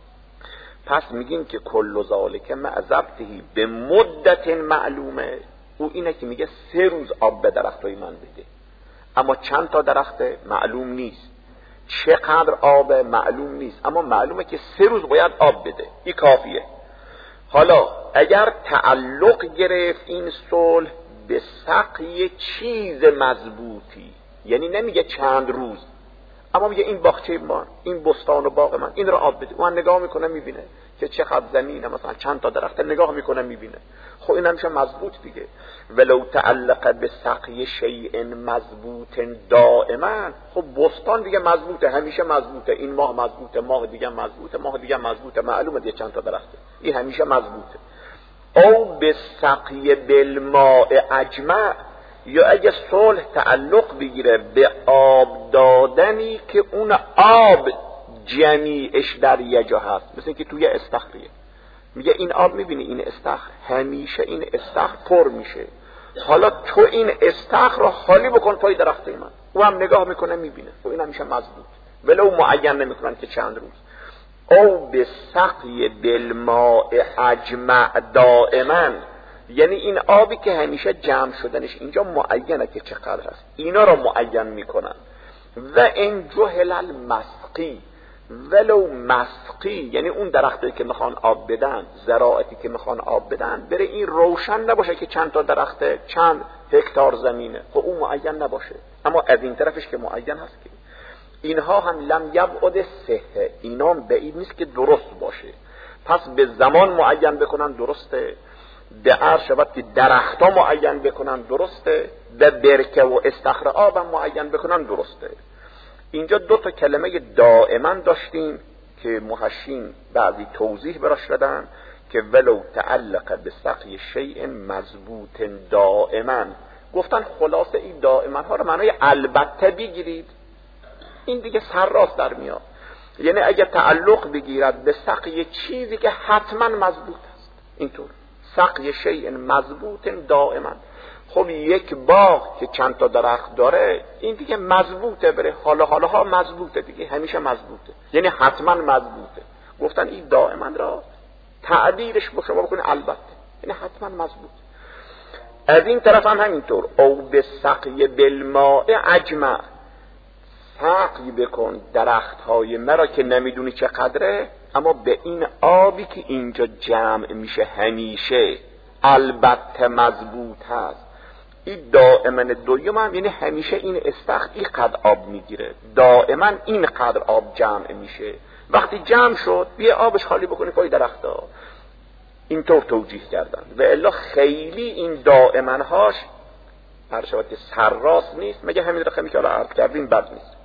پس میگیم که کل ذالک مع ضبطه به مدت معلومه، او اینه که میگه 3 روز آب به درختای من بده، اما چند تا درخت معلوم نیست، چقدر آب معلوم نیست، اما معلومه که 3 روز باید آب بده، این کافیه. حالا اگر تعلق گرفت این صلح به سقی چیز مضبوطی، یعنی نمیگه چند روز، اما میگه این باغچه من، این بستان و باغ من، این رو آب بده. اون نگاه میکنه میبینه که چقدر زمینه، مثلا چند تا درخت، نگاه میکنه میبینه، خب این همیشه مضبوط دیگه. ولو تعلق به سقی شیء مضبوط دائما، خب بستان دیگه مضبوطه، همیشه مضبوطه، این ماه مضبوطه، ماه دیگه مضبوطه، ماه دیگه مضبوطه، معلومه دیگه چند تا درخته، این همیشه مضبوطه. او به سقی بالماء اجمع، یا اگه صلح تعلق بگیره به آب دادنی که اون آب جمیعش در یه جا هست، مثل که توی استخریه، میگه این آب میبینی این استخر، همیشه این استخر پر میشه، حالا تو این استخر رو خالی بکن پای درخت من، او هم نگاه میکنه میبینه، و این همیشه مضبوط، ولو معین نمیکنن که چند روز. او به سقی بالماء اجمع دائما، یعنی این آبی که همیشه جمع شدنش اینجا معینه که چقدر هست، اینا رو معین میکنن. و ان جهل المسقی، ولو مسقی، یعنی اون درختی که میخوان آب بدن، زراعتی که میخوان آب بدن، بره این روشن نباشه که چند تا درخته، چند هکتار زمینه، خب اون معین نباشه، اما از این طرفش که معین هست که اینها هم لم یبعد صحه، اینا بعید نیست که درست باشه. پس به زمان معین بکنن درسته، به عرض شود که درختها معین بکنن درسته، به برکه و استخر آب هم معین بکنن درسته. اینجا 2 تا کلمه دائما داشتیم که محشین بعضی توضیح براش دادن که ولو تعلق به سقی شیء مضبوط دائما، گفتن خلاصه این دائما ها رو معنای البته بگیرید، این دیگه سر راست در میاد. یعنی اگه تعلق بگیرد به سقی چیزی که حتما مضبوط است، اینطور سقی شیء مضبوط دائما. خب یک باغ که چند تا درخت داره، این دیگه مضبوطه، بره حالا مضبوطه دیگه، همیشه مضبوطه، یعنی حتما مضبوطه. گفتن این دائما را تعبیرش با شما بکنید البته، یعنی حتما مضبوط. از این طرف هم همینطور، او به سقی بالماء اجمع، سقی بکن درخت های مرا که نمیدونی چقدره، اما به این آبی که اینجا جمع میشه همیشه البته مضبوط هست. این دائما دوم هم یعنی همیشه این استخر این قدر آب میگیره، دائما این قدر آب جمع میشه. وقتی جمع شد بیا آبش خالی بکنی پای درختا. اینطور توجیه کردن. و الا خیلی این دائما هاش هرشود که سرراست نیست، مگه همین رقمی که عرض کردیم بد نیست.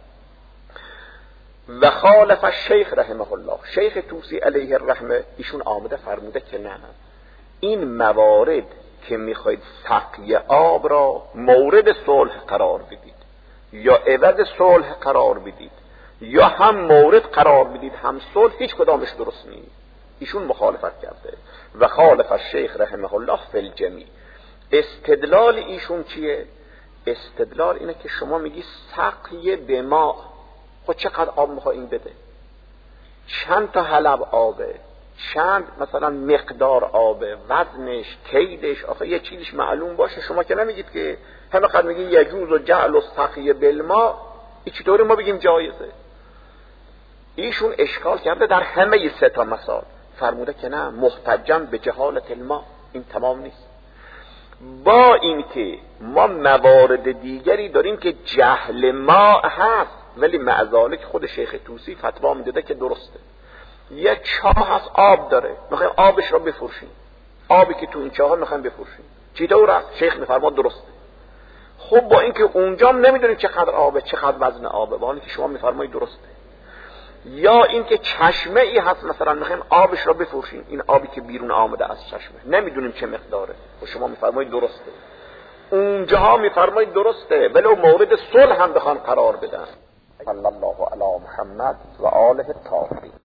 و خالف الشیخ رحمه الله، شیخ طوسی علیه الرحمه ایشون آمده فرموده که نه، این موارد که میخواید سقی آب را مورد صلح قرار بدید یا عوض صلح قرار بدید یا هم مورد قرار بدید هم صلح، هیچ کدامش درست نیست. ایشون مخالفت کرده. و خالف الشیخ رحمه الله فی الجمیع. استدلال ایشون چیه؟ استدلال اینه که شما میگی سقی به ما، خود چقدر آب میخواه این بده؟ چند تا حلب آبه؟ چند مثلا مقدار آبه؟ وزنش، کیدش؟ آخه یه چیزش معلوم باشه. شما که نمیگید که همه قد میگی یجوز و جعل و سقی بالماء، این چطوری ما بگیم جایزه؟ ایشون اشکال کرده در همه سه تا مثال، فرموده که نه، محتجم به جهالت الماء، این تمام نیست. با این که ما موارد دیگری داریم که جهل ما هست، ولی مع ذالک خود شیخ طوسی فتوا میده که درسته. یک چاه هست آب داره، میخوایم آبش را بفروشیم، آبی که تو این چاه میخوایم بفروشیم، چطور است؟ شیخ میفرما درسته. خب با اینکه اونجا نمیدونیم چقدر آبه، چقدر وزن آبه، با اینکه شما میفرمایید درسته. یا اینکه چشمه ای هست مثلا میخوایم آبش را بفروشیم، این آبی که بیرون آمده از چشمه نمیدونیم چه مقداره، و شما میفرمایید درسته. اونجاها میفرمایید درسته، ولو مورد صلح هم بخوان قرار بدن. صلی الله علی محمد و آله الطاهرین.